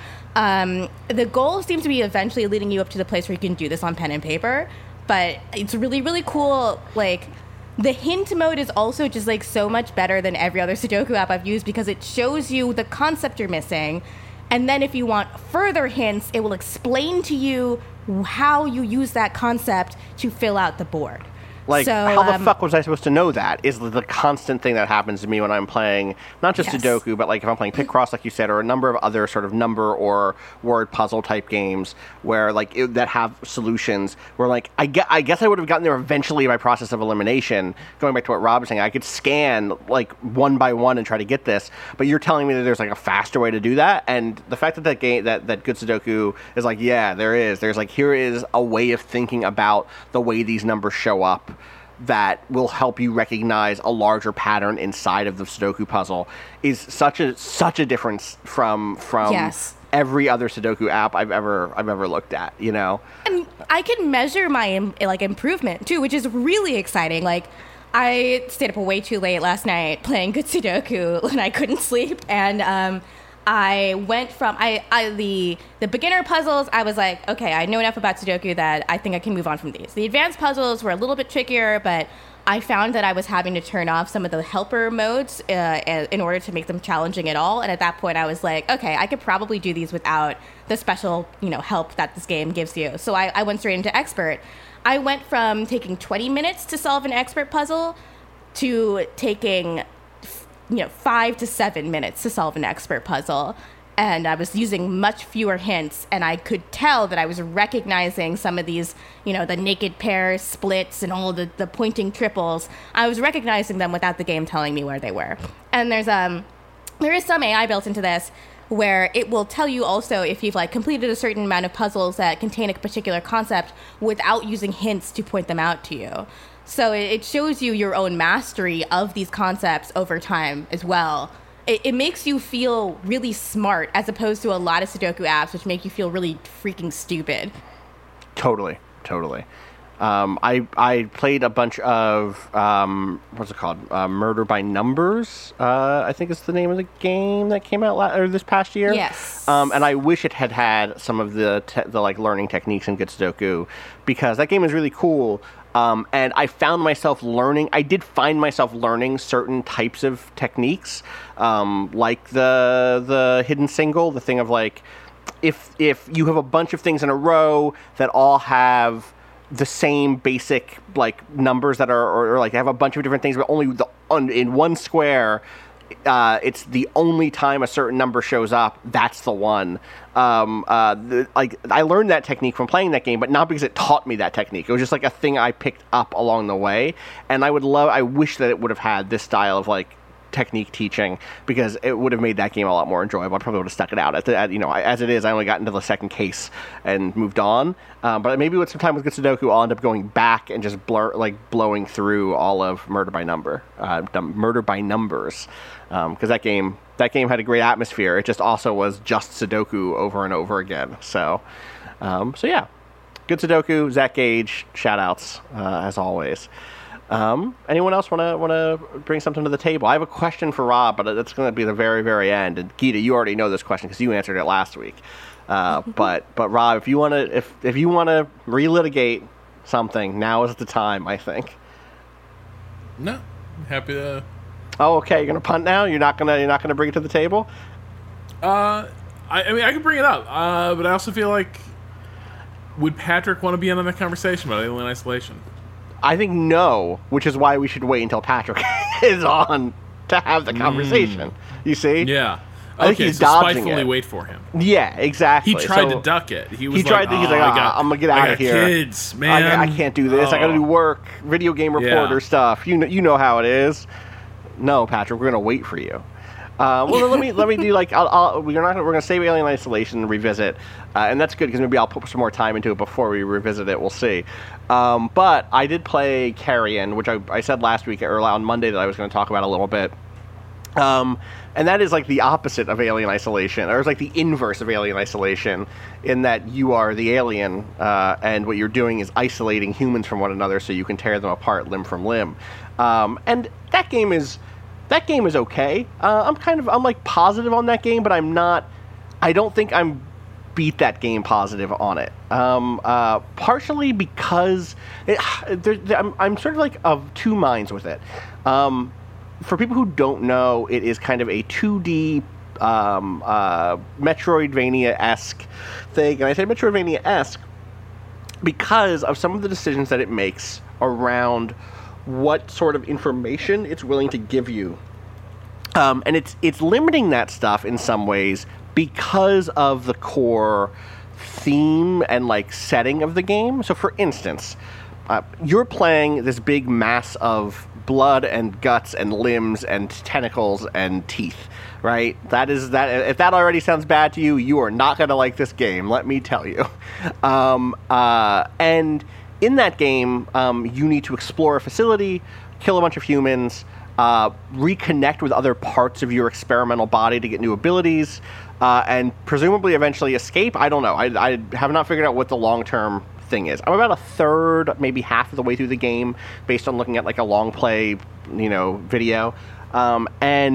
The goal seems to be eventually leading you up to the place where you can do this on pen and paper, but it's really, really cool. Like, the hint mode is also just like so much better than every other Sudoku app I've used because it shows you the concept you're missing. And then if you want further hints, it will explain to you how you use that concept to fill out the board. Like, how the fuck was I supposed to know that? Is the constant thing that happens to me when I'm playing, not just Sudoku, but like if I'm playing Picross, like you said, or a number of other sort of number or word puzzle type games where like that have solutions. Where like I guess I would have gotten there eventually by process of elimination. Going back to what Rob was saying, I could scan like one by one and try to get this. But you're telling me that there's like a faster way to do that, and the fact that game that Good Sudoku is like, yeah, there is. There's like here is a way of thinking about the way these numbers show up that will help you recognize a larger pattern inside of the Sudoku puzzle is such a difference from every other Sudoku app I've ever looked at, you know. And I can measure my improvement too, which is really exciting. Like, I stayed up way too late last night playing Good Sudoku when I couldn't sleep, and I went from the beginner puzzles. I was like, okay, I know enough about Sudoku that I think I can move on from these. The advanced puzzles were a little bit trickier, but I found that I was having to turn off some of the helper modes in order to make them challenging at all. And at that point, I was like, okay, I could probably do these without the special, help that this game gives you. So I went straight into expert. I went from taking 20 minutes to solve an expert puzzle to taking, 5 to 7 minutes to solve an expert puzzle. And I was using much fewer hints, and I could tell that I was recognizing some of these, the naked pair splits and all the pointing triples. I was recognizing them without the game telling me where they were. And there is some AI built into this where it will tell you also if you've completed a certain amount of puzzles that contain a particular concept without using hints to point them out to you. So it shows you your own mastery of these concepts over time as well. It makes you feel really smart as opposed to a lot of Sudoku apps, which make you feel really freaking stupid. Totally. I played a bunch of, what's it called? Murder by Numbers, I think is the name of the game that came out this past year. Yes. And I wish it had some of the learning techniques in Good Sudoku, because that game is really cool. And I found myself learning. I did find myself learning certain types of techniques, like the hidden single, the thing of if you have a bunch of things in a row that all have the same basic numbers that are or have a bunch of different things, but only in one square. It's the only time a certain number shows up. That's the one. I learned that technique from playing that game, but not because it taught me that technique. It was just a thing I picked up along the way. And I wish that it would have had this style of technique teaching, because it would have made that game a lot more enjoyable. I probably would have stuck it out. As it is, I only got into the second case and moved on. But maybe with some time with Good Sudoku, I'll end up going back and just blowing through all of Murder by Numbers, because that game had a great atmosphere. It just also was just Sudoku over and over again. So yeah, Good Sudoku, Zach Gage, shout outs as always. Anyone else want to bring something to the table? I have a question for Rob, but it's going to be the very, very end. And Gita, you already know this question because you answered it last week. But Rob, if you want to relitigate something, now is the time, I think. No, I'm happy to. Oh, okay. You're gonna punt now. You're not gonna bring it to the table. I mean, I can bring it up, but I also feel would Patrick want to be in on that conversation about Alien Isolation? I think no, which is why we should wait until Patrick is on to have the conversation. You see? Yeah. I think he's dodging spitefully it. wait for him. Yeah, exactly. He tried to duck it. He's like, I'm gonna get out of here. Kids, man. I can't do this. I gotta do work, video game reporter stuff. You know how it is. No, Patrick, we're gonna wait for you. Well, let me do we're gonna save Alien Isolation and revisit, and that's good because maybe I'll put some more time into it before we revisit it. We'll see. But I did play Carrion, which I said last week or on Monday that I was going to talk about a little bit. And that is the opposite of Alien Isolation, or it's the inverse of Alien Isolation, in that you are the alien, and what you're doing is isolating humans from one another so you can tear them apart limb from limb. And that game is okay. I'm positive on that game, but I don't think I'm beat that game positive on it. Partially because I'm sort of of two minds with it. For people who don't know, it is kind of a 2D Metroidvania-esque thing. And I say Metroidvania-esque because of some of the decisions that it makes around what sort of information it's willing to give you. And it's limiting that stuff in some ways because of the core theme and setting of the game. So for instance, you're playing this big mass of blood and guts and limbs and tentacles and teeth, right? If that already sounds bad to you, you are not going to like this game, let me tell you. And in that game, you need to explore a facility, kill a bunch of humans, reconnect with other parts of your experimental body to get new abilities, and presumably eventually escape. I don't know. I have not figured out what the long-term thing is. I'm about a third, maybe half of the way through the game based on looking at a long play, video. One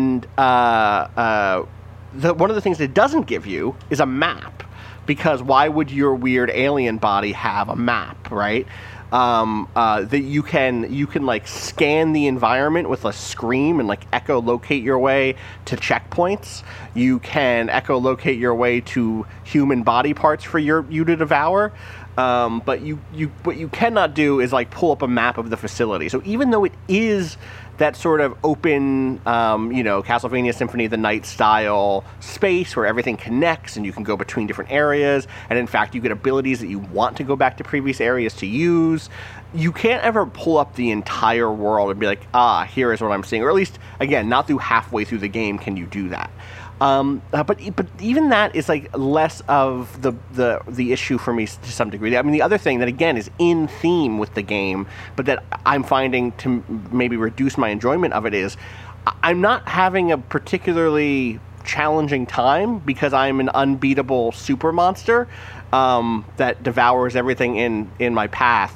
of the things it doesn't give you is a map, because why would your weird alien body have a map, right? that you can like scan the environment with a scream and like echolocate your way to checkpoints. You can echolocate your way to human body parts for you to devour. But what you cannot do is like pull up a map of the facility. So even though it is that sort of open, Castlevania Symphony of the Night style space where everything connects and you can go between different areas, and in fact you get abilities that you want to go back to previous areas to use, you can't ever pull up the entire world and be like, here is what I'm seeing. Or at least, again, not through halfway through the game can you do that. But even that is like less of the issue for me to some degree. I mean, the other thing that again is in theme with the game, but that I'm finding to maybe reduce my enjoyment of it is I'm not having a particularly challenging time because I'm an unbeatable super monster that devours everything in my path,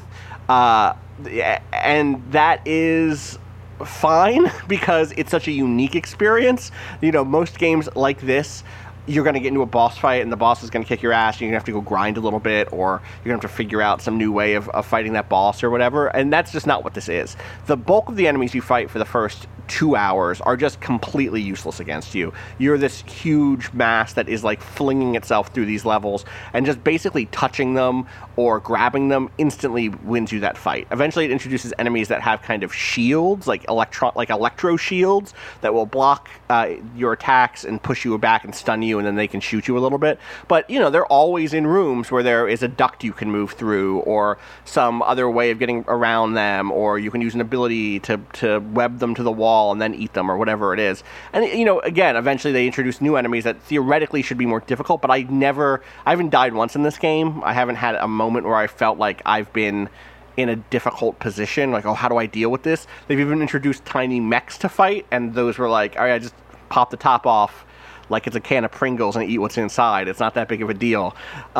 and that is fine because it's such a unique experience. Most games like this, you're going to get into a boss fight and the boss is going to kick your ass and you're going to have to go grind a little bit, or you're going to have to figure out some new way of fighting that boss or whatever, and that's just not what this is. The bulk of the enemies you fight for the first 2 hours are just completely useless against you. You're this huge mass that is like flinging itself through these levels, and just basically touching them or grabbing them instantly wins you that fight. Eventually it introduces enemies that have kind of shields, like electro shields that will block your attacks and push you back and stun you, and then they can shoot you a little bit. But they're always in rooms where there is a duct you can move through, or some other way of getting around them, or you can use an ability to web them to the wall and then eat them, or whatever it is. And again, eventually they introduce new enemies that theoretically should be more difficult, but I haven't died once in this game. I haven't had a moment where I felt like I've been in a difficult position, like, how do I deal with this? They've even introduced tiny mechs to fight, and those were like, all right, I just pop the top off like it's a can of Pringles and eat what's inside. It's not that big of a deal.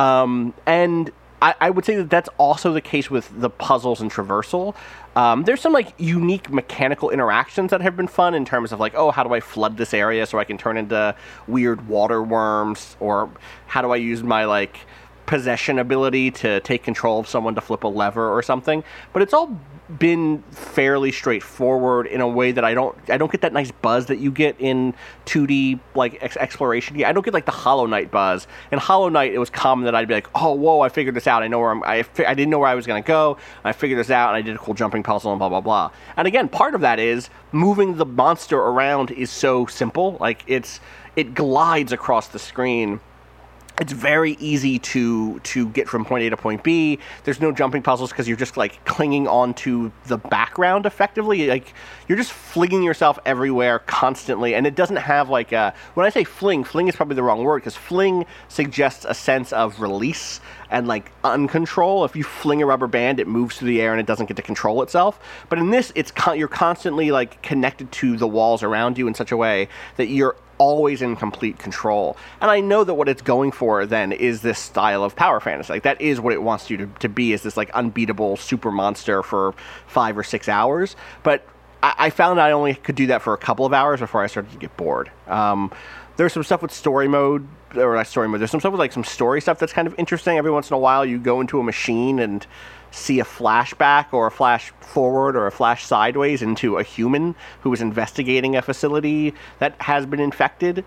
And I would say that that's also the case with the puzzles and traversal. There's some like unique mechanical interactions that have been fun in terms of like, how do I flood this area so I can turn into weird water worms, or how do I use my like possession ability to take control of someone to flip a lever or something. But it's all been fairly straightforward in a way that I don't get that nice buzz that you get in 2D like exploration. I don't get like the Hollow Knight buzz. In Hollow Knight, it was common that I'd be like, whoa, I figured this out. I know where I didn't know where I was going to go. I figured this out, and I did a cool jumping puzzle and blah blah blah. And again, part of that is moving the monster around is so simple. Like it glides across the screen. It's very easy to get from point A to point B. There's no jumping puzzles because you're just like clinging onto the background effectively. Like you're just flinging yourself everywhere constantly, and it doesn't have like when I say fling is probably the wrong word, because fling suggests a sense of release and like uncontrol. If you fling a rubber band, it moves through the air and it doesn't get to control itself. But in this, you're constantly like connected to the walls around you in such a way that you're always in complete control. And I know that what it's going for then is this style of power fantasy. Like that is what it wants you to be, is this like unbeatable super monster for 5 or 6 hours. But I found I only could do that for a couple of hours before I started to get bored. There's some stuff with story mode, or not story mode, there's some stuff with like some story stuff that's kind of interesting. Every once in a while you go into a machine and see a flashback or a flash forward or a flash sideways into a human who is investigating a facility that has been infected.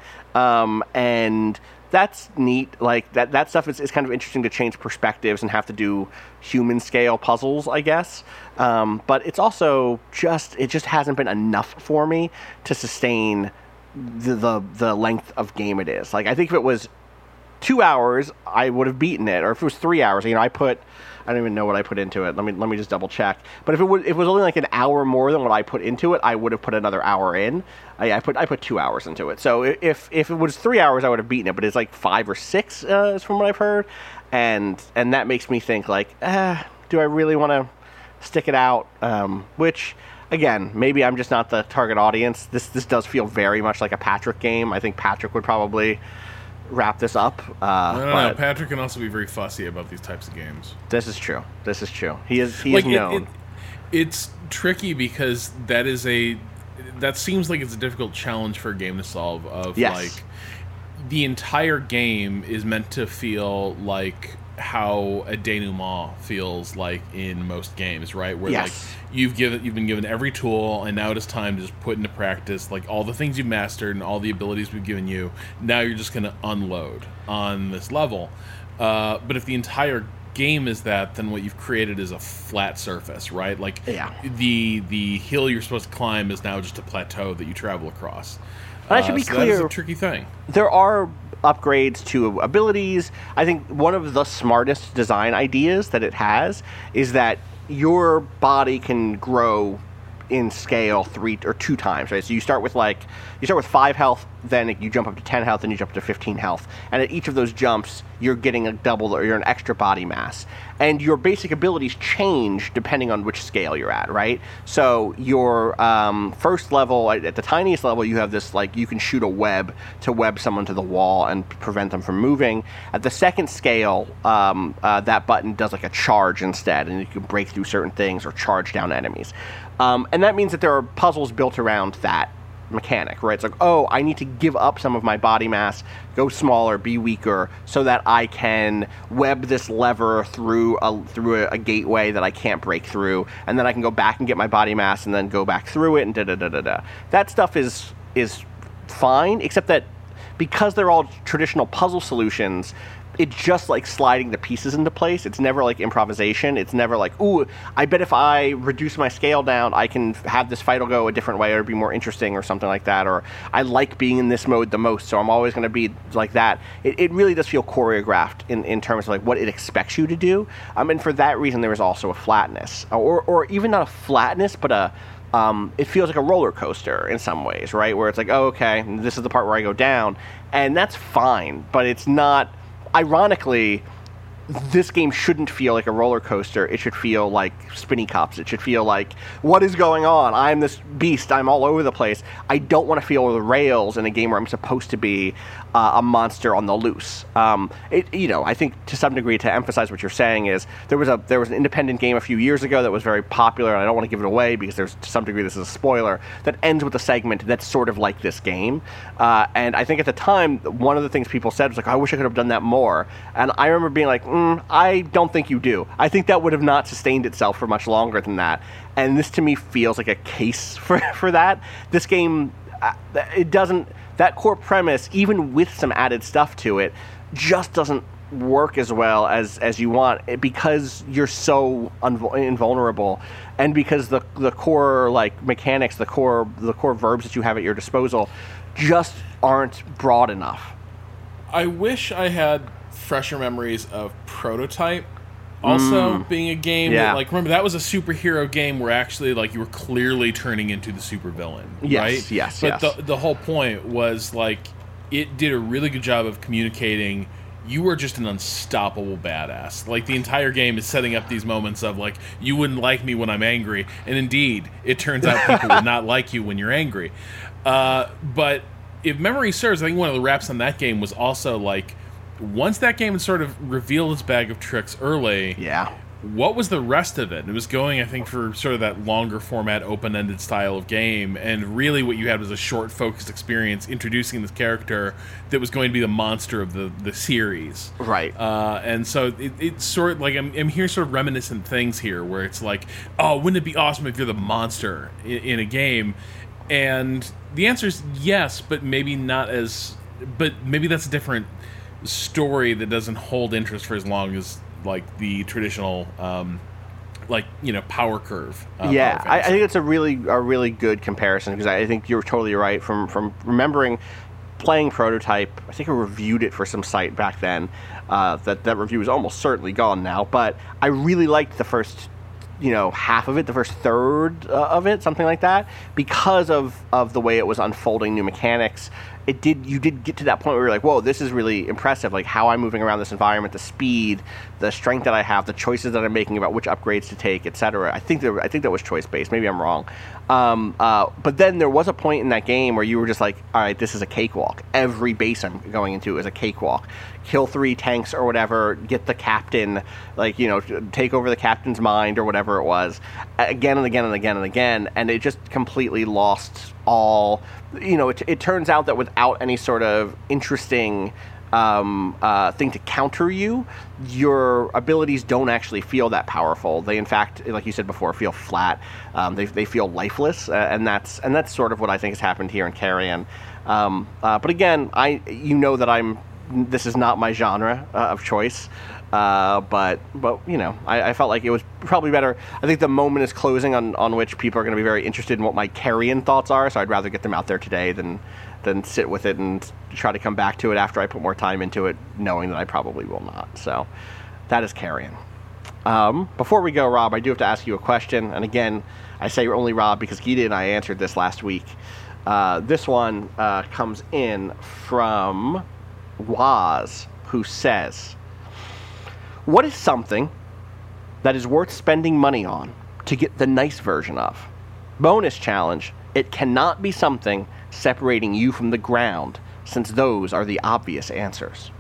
And that's neat. Like that stuff is kind of interesting to change perspectives and have to do human scale puzzles, I guess. But it's also it just hasn't been enough for me to sustain the length of game it is. Like I think if it was 2 hours, I would have beaten it. Or if it was 3 hours, I don't even know what I put into it. Let me just double check. But if it was only like an hour more than what I put into it, I would have put another hour in. I put 2 hours into it. So if it was 3 hours, I would have beaten it. But it's like 5 or 6, is from what I've heard, and that makes me think like, do I really want to stick it out? Which, again, maybe I'm just not the target audience. This does feel very much like a Patrick game. I think Patrick would probably wrap this up. No. Patrick can also be very fussy about these types of games. This is true. He is known. It's tricky because that seems like it's a difficult challenge for a game to solve. Yes. Like, the entire game is meant to feel like how a denouement feels like in most games, right? Where like you've been given every tool, and now it is time to just put into practice like all the things you've mastered and all the abilities we've given you. Now you're just going to unload on this level. But if the entire game is that, then what you've created is a flat surface, right? Like the hill you're supposed to climb is now just a plateau that you travel across. I should be clear. That is a tricky thing. There are upgrades to abilities. I think one of the smartest design ideas that it has is that your body can grow in scale 3 or 2 times, right? So you start with 5 health, then you jump up to 10 health, and you jump to 15 health. And at each of those jumps, you're getting a double or you're an extra body mass. And your basic abilities change depending on which scale you're at, right? So your first level, at the tiniest level, you have this, like, you can shoot a web to web someone to the wall and prevent them from moving. At the second scale, that button does like a charge instead, and you can break through certain things or charge down enemies. And that means that there are puzzles built around that mechanic, right? It's like, oh, I need to give up some of my body mass, go smaller, be weaker, so that I can web this lever through a gateway that I can't break through, and then I can go back and get my body mass and then go back through it and da-da-da-da-da. That stuff is fine, except that because they're all traditional puzzle solutions, it's just like sliding the pieces into place. It's never like improvisation. It's never like, ooh, I bet if I reduce my scale down, I can have this fight will go a different way or be more interesting or something like that. Or I like being in this mode the most, so I'm always going to be like that. It really does feel choreographed in terms of like what it expects you to do. And for that reason, there is also a flatness, or even not a flatness, but it feels like a roller coaster in some ways, right? Where it's like, oh, okay, this is the part where I go down, and that's fine, but it's not. Ironically, this game shouldn't feel like a roller coaster. It should feel like Spinny Cops. It should feel like, what is going on? I'm this beast. I'm all over the place. I don't want to feel the rails in a game where I'm supposed to be a monster on the loose. I think to some degree, to emphasize what you're saying, is there was an independent game a few years ago that was very popular, and I don't want to give it away because to some degree this is a spoiler, that ends with a segment that's sort of like this game. And I think at the time, one of the things people said was like, I wish I could have done that more. And I remember being like, I don't think you do. I think that would have not sustained itself for much longer than that. And this to me feels like a case for that. This game, it doesn't, that core premise, even with some added stuff to it, just doesn't work as well as you want, because you're so invulnerable, and because the core like mechanics, the core verbs that you have at your disposal just aren't broad enough. I wish I had fresher memories of Prototype also being a game that, like, remember, that was a superhero game where actually, like, you were clearly turning into the supervillain, right? Yes. But the whole point was, like, it did a really good job of communicating you were just an unstoppable badass. Like, the entire game is setting up these moments of, like, you wouldn't like me when I'm angry, and indeed, it turns out people would not like you when you're angry. But if memory serves, I think one of the raps on that game was also, like, once that game had sort of revealed its bag of tricks early, what was the rest of it? It was going, I think, for sort of that longer format, open-ended style of game, and really what you had was a short, focused experience introducing this character that was going to be the monster of the series. Right. And so it's sort of like, I'm hearing sort of reminiscent things here, where it's like, oh, wouldn't it be awesome if you're the monster in a game? And the answer is yes, but maybe not as... But maybe that's a different story that doesn't hold interest for as long as, like, the traditional power curve. I think it's a really good comparison, because I think you're totally right. From remembering playing Prototype, I think I reviewed it for some site back then. That review is almost certainly gone now, but I really liked the first half of it, the first third of it, something like that, because of the way it was unfolding new mechanics. You did get to that point where you're like, whoa, this is really impressive, like how I'm moving around this environment, the speed, the strength that I have, the choices that I'm making about which upgrades to take, etc. I think that was choice-based. Maybe I'm wrong. But then there was a point in that game where you were just like, all right, this is a cakewalk. Every base I'm going into is a cakewalk. Kill 3 tanks or whatever, get the captain, take over the captain's mind or whatever, whatever it was, again and again and again and again, and it just completely lost all. It turns out that without any sort of interesting thing to counter you, your abilities don't actually feel that powerful. They, in fact, like you said before, feel flat. They feel lifeless, and that's sort of what I think has happened here in Carrion. But again, that this is not my genre of choice. But I felt like it was probably better. I think the moment is closing on which people are going to be very interested in what my Carrion thoughts are. So I'd rather get them out there today than sit with it and try to come back to it after I put more time into it, knowing that I probably will not. So that is Carrion. Before we go, Rob, I do have to ask you a question. And again, I say only Rob because Geeta and I answered this last week. This one comes in from Waz, who says, what is something that is worth spending money on to get the nice version of? Bonus challenge, it cannot be something separating you from the ground, since those are the obvious answers.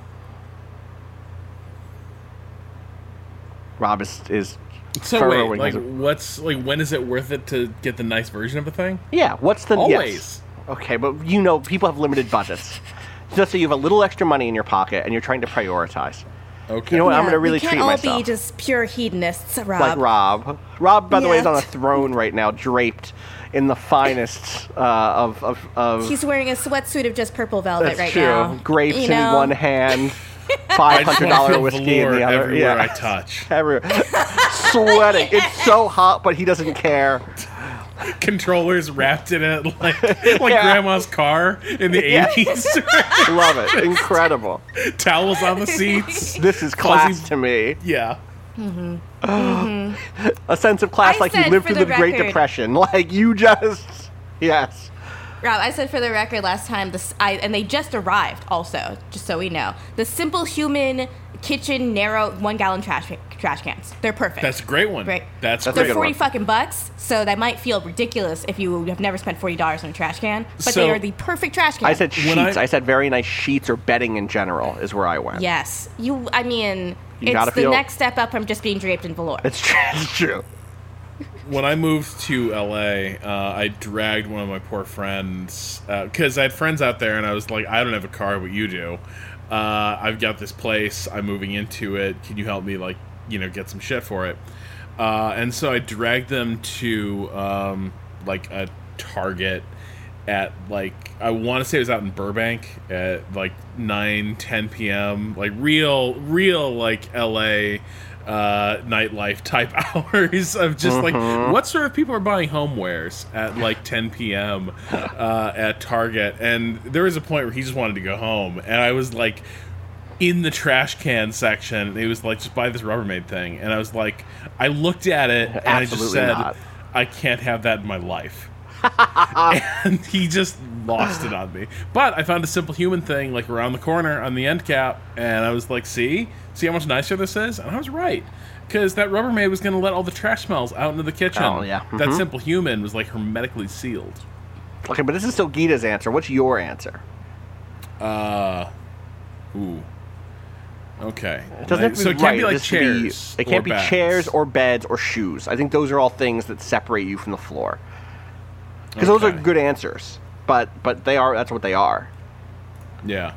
Rob is so furrowing. Wait, when is it worth it to get the nice version of a thing? Yeah, what's the... Always. Yes. Okay, but people have limited budgets. Just so you have a little extra money in your pocket and you're trying to prioritize. Okay. You know what? I'm going to really treat myself. We can't all be just pure hedonists, Rob. Like Rob. Rob, by the way, is on a throne right now, draped in the finest of... He's wearing a sweatsuit of just purple velvet That's now. true. Grapes in one hand, $500 whiskey in the other. Everywhere I touch. Everywhere. Sweating. It's so hot, but he doesn't care. Controllers wrapped in it like Grandma's car in the 80s. Love it. Incredible. Towels on the seats. This is class to me. Yeah. Mm-hmm. Mm-hmm. A sense of class like you lived through the Great Depression. Like you just... Yes. Rob, I said for the record last time, and they just arrived also, just so we know. The Simple Human kitchen narrow 1 gallon trash cans. They're perfect. That's a great one. Right? That's They're $40 so that might feel ridiculous if you have never spent $40 on a trash can, but they are the perfect trash can. I said sheets. I said very nice sheets or bedding in general is where I went. Yes. It's the next step up from just being draped in velour. It's true. When I moved to LA, I dragged one of my poor friends, because I had friends out there, and I was like, I don't have a car, but you do. I've got this place, I'm moving into it, can you help me, get some shit for it? And so I dragged them to, a Target at, I want to say it was out in Burbank at, 9, 10 p.m., real, LA nightlife type hours of just what sort of people are buying homewares at 10 p.m. At Target. And there was a point where he just wanted to go home, and I was in the trash can section, and he was just buy this Rubbermaid thing, and I was I looked at it and I just said, not. I can't have that in my life. And he just lost it on me. But I found a Simple Human thing around the corner on the end cap, and I was see how much nicer this is? And I was right, because that Rubbermaid was going to let all the trash smells out into the kitchen. Oh, yeah. Mm-hmm. That Simple Human was hermetically sealed. Okay, but this is still Geeta's answer. What's your answer? Okay. It doesn't so it can't be chairs. It can't be chairs or beds or shoes. I think those are all things that separate you from the floor. Because those are good answers, but that's what they are. Yeah.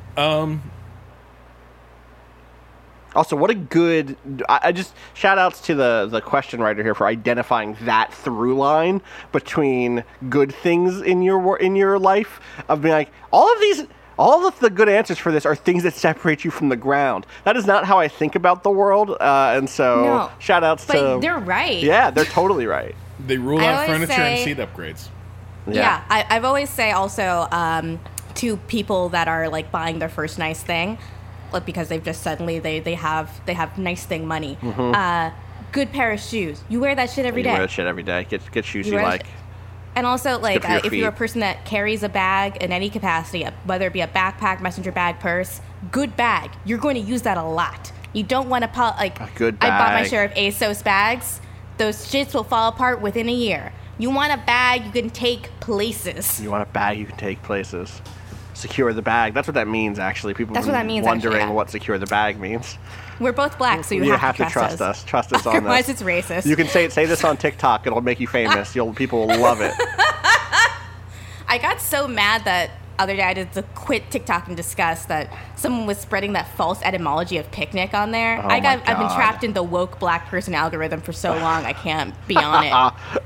Also, what a good... I just... Shout-outs to the question writer here for identifying that through line between good things in your life. Of being all of the good answers for this are things that separate you from the ground. That is not how I think about the world, and so shout-outs to... But they're right. Yeah, they're totally right. They rule out furniture and seat upgrades. Yeah, I've always say also to people that are like buying their first nice thing, like because they've just suddenly they have nice thing money. Mm-hmm. Good pair of shoes. You wear that shit every day. You wear that shit every day. Get shoes you like. And also, like, if you're a person that carries a bag in any capacity, whether it be a backpack, messenger bag, purse, good bag. You're going to use that a lot. You don't want to a good bag. I bought my share of ASOS bags. Those shits will fall apart within a year. You want a bag you can take places. You want a bag you can take places. secure the bag. That's what that means, actually. People That's have what been that means, wondering actually, yeah. what secure the bag means. We're both black, so you have to trust us. Trust us on this. Otherwise, it's racist. You can say this on TikTok. It'll make you famous. People will love it. I got so mad that other day I had to quit TikTok in disgust that someone was spreading that false etymology of picnic on there. Oh, I've been trapped in the woke black person algorithm for so long I can't be on it.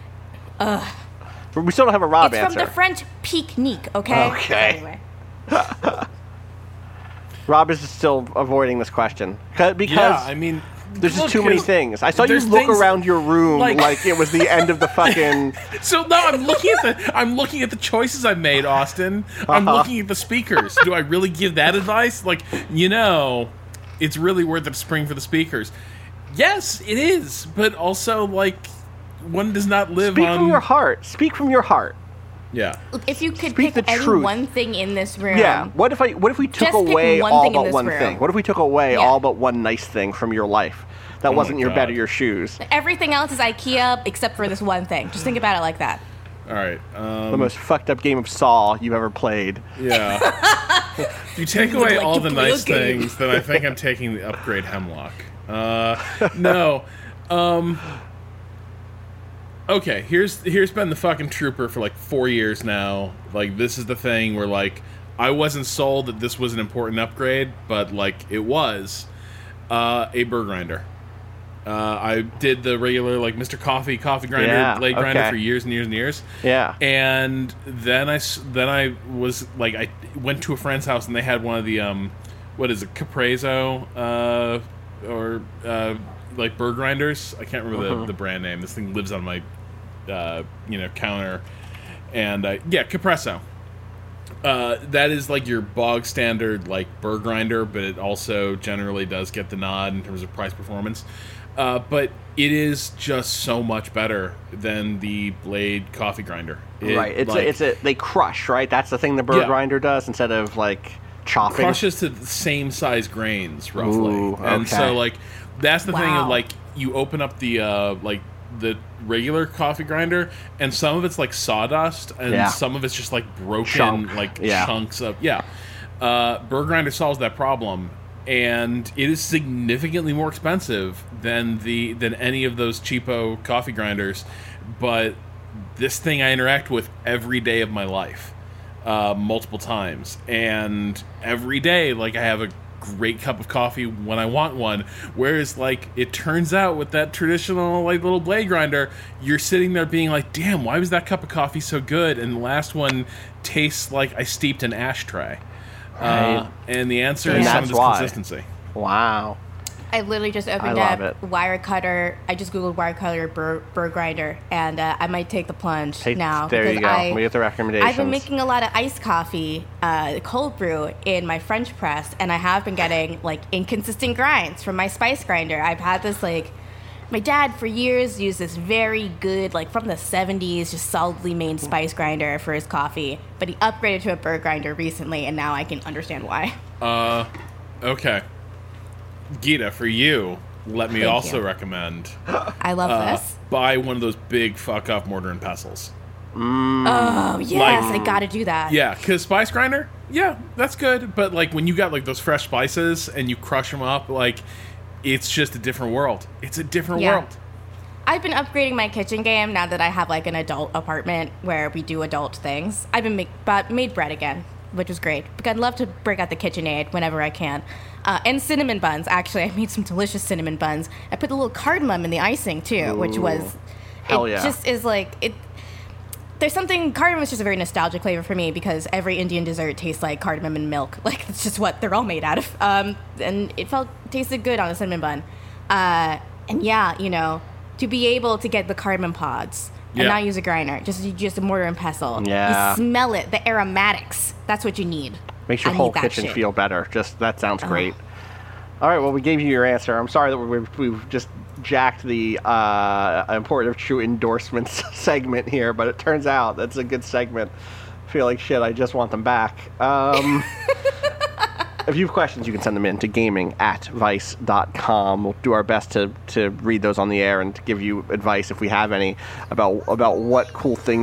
We still don't have a Rob It's answer. from the French pique-nique, okay? Okay. Anyway. Rob is still avoiding this question because Yeah, I mean, there's just look, too many 'cause things. I saw you there's look things- around your room like it was the end of the fucking. So no, I'm looking at the choices I've made, Austin. I'm looking at the speakers. Do I really give that advice? Like, it's really worth it to spring for the speakers. Yes, it is, but also like one does not live Speak on from your heart. Speak from your heart. Yeah. If you could Speak pick the any truth. one thing in this room, Yeah. What if we took Just pick away one all thing in but this one room. thing? What if we took away Yeah. all but one nice thing from your life? That wasn't your God. bed or your shoes. everything else is IKEA except for this one thing. Just think about it like that. All right. The most fucked up game of Saw you've ever played. Yeah. If you take away like all to the play a nice game. things, then I think I'm taking the upgrade Hemlock. No. Okay, here's been the fucking trooper for like 4 years now. Like, this is the thing where like I wasn't sold that this was an important upgrade, but like it was. A burr grinder. I did the regular like Mr. Coffee grinder, Yeah, blade grinder okay. for years and years and years. Yeah. And then I was like, I went to a friend's house and they had one of the what is it, Capresso or like burr grinders. I can't remember the brand name. This thing lives on my counter, and yeah, Capresso. That is like your bog standard like burr grinder, but it also generally does get the nod in terms of price performance. But it is just so much better than the blade coffee grinder. Right. They crush, right? That's the thing the burr Yeah. grinder does instead of like chopping. Crushes to the same size grains roughly. Ooh, And okay. so like that's the thing of Wow. like you open up the like the regular coffee grinder and some of it's like sawdust and Yeah. some of it's just like broken Chunk. like Yeah. chunks of burr grinder solves that problem, and it is significantly more expensive than any of those cheapo coffee grinders, but this thing I interact with every day of my life, multiple times, and every day like I have a great cup of coffee when I want one, whereas like it turns out with that traditional like little blade grinder, you're sitting there being like, damn, why was that cup of coffee so good, and the last one tastes like I steeped an ashtray. Right. And the answer And is some that's of this why. consistency. Wow. I literally just opened love up it. Wirecutter. I just googled Wirecutter burr grinder, and I might take the plunge Hey, now. there you because go. We get the recommendations. I've been making a lot of iced coffee, cold brew in my French press, and I have been getting like inconsistent grinds from my spice grinder. I've had this like, my dad for years used this very good, like from the 70s, just solidly made spice grinder for his coffee, but he upgraded to a burr grinder recently, and now I can understand why. Okay. Gita, for you, let me Thank also you. recommend I love this. buy one of those big fuck up mortar and pestles. Oh yes, I gotta do that. Yeah, because spice grinder, yeah, that's good. But like when you got like those fresh spices and you crush them up, like it's just a different world. It's a different Yeah. world. I've been upgrading my kitchen game now that I have like an adult apartment where we do adult things. I've been made bread again, which was great. Because I'd love to break out the KitchenAid whenever I can. And cinnamon buns. Actually, I made some delicious cinnamon buns. I put a little cardamom in the icing too, which was Hell it yeah. just is like it. There's something, cardamom is just a very nostalgic flavor for me because every Indian dessert tastes like cardamom and milk. Like, it's just what they're all made out of. And it tasted good on a cinnamon bun. And yeah, to be able to get the cardamom pods and Yeah. not use a grinder, just a mortar and pestle. Yeah. You smell it, the aromatics. That's what you need. Makes your I whole need that kitchen shit. feel better. Just that sounds great. All right, well, we gave you your answer. I'm sorry that we've just jacked the important of true endorsements segment here, but it turns out that's a good segment. I feel like shit. I just want them back. If you have questions, you can send them in to gaming@vice.com. We'll do our best to read those on the air and to give you advice if we have any about what cool thing to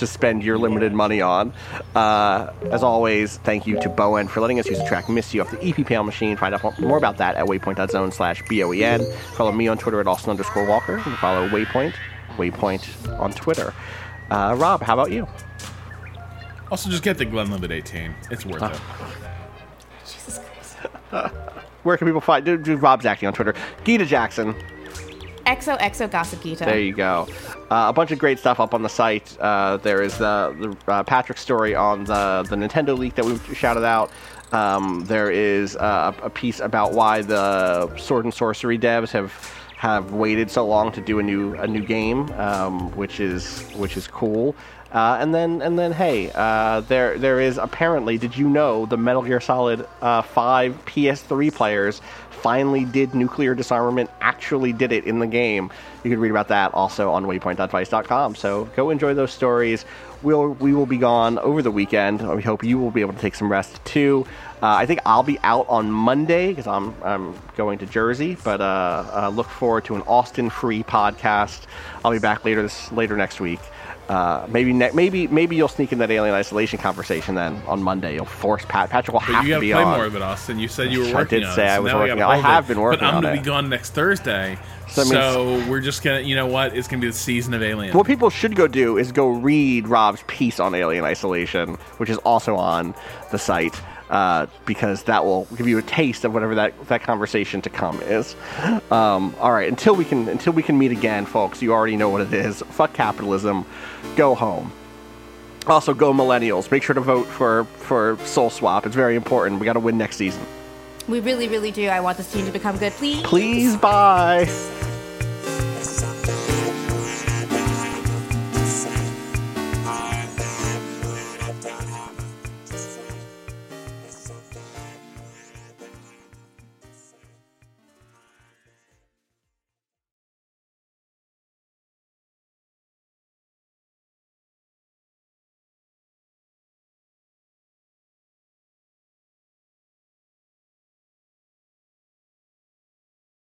to spend your limited money on. As always, thank you to Bowen for letting us use the track Miss You off the EP Panel Machine. Find out more about that at waypoint.zone/BOEN. Follow me on Twitter at Austin_Walker. And follow Waypoint on Twitter. Rob, how about you? Also, just get the Glenlivet 18. It's worth it. Jesus Christ. Where can people find... Do Rob's acting on Twitter. Gita Jackson. XOXO Gossip Gita. There you go. A bunch of great stuff up on the site. There is the Patrick story on the Nintendo leak that we shouted out. There is a piece about why the Sword and Sorcery devs have waited so long to do a new game, which is cool. And then hey, there is apparently, did you know the Metal Gear Solid 5 PS3 players finally did nuclear disarmament, actually did it in the game? You can read about that also on waypoint.vice.com. So go enjoy those stories. We will be gone over the weekend. We hope you will be able to take some rest too. I think I'll be out on Monday because I'm going to Jersey, but look forward to an Austin-free podcast. I'll be back later next week. Maybe you'll sneak in that Alien Isolation conversation then on Monday. You'll force Patrick will have to be on. You got to play more of it, Austin. You said you were working on it. I did say I was working on it. I have been working on it. But I'm going to be gone next Thursday. So we're just going to, you know what? It's going to be the season of Alien. What people should go do is go read Rob's piece on Alien Isolation, which is also on the site. Because that will give you a taste of whatever that conversation to come is. All right, until we can meet again, folks. You already know what it is. Fuck capitalism. Go home. Also, go millennials. Make sure to vote for Soul Swap. It's very important. We got to win next season. We really, really do. I want this team to become good. Please. Please, bye.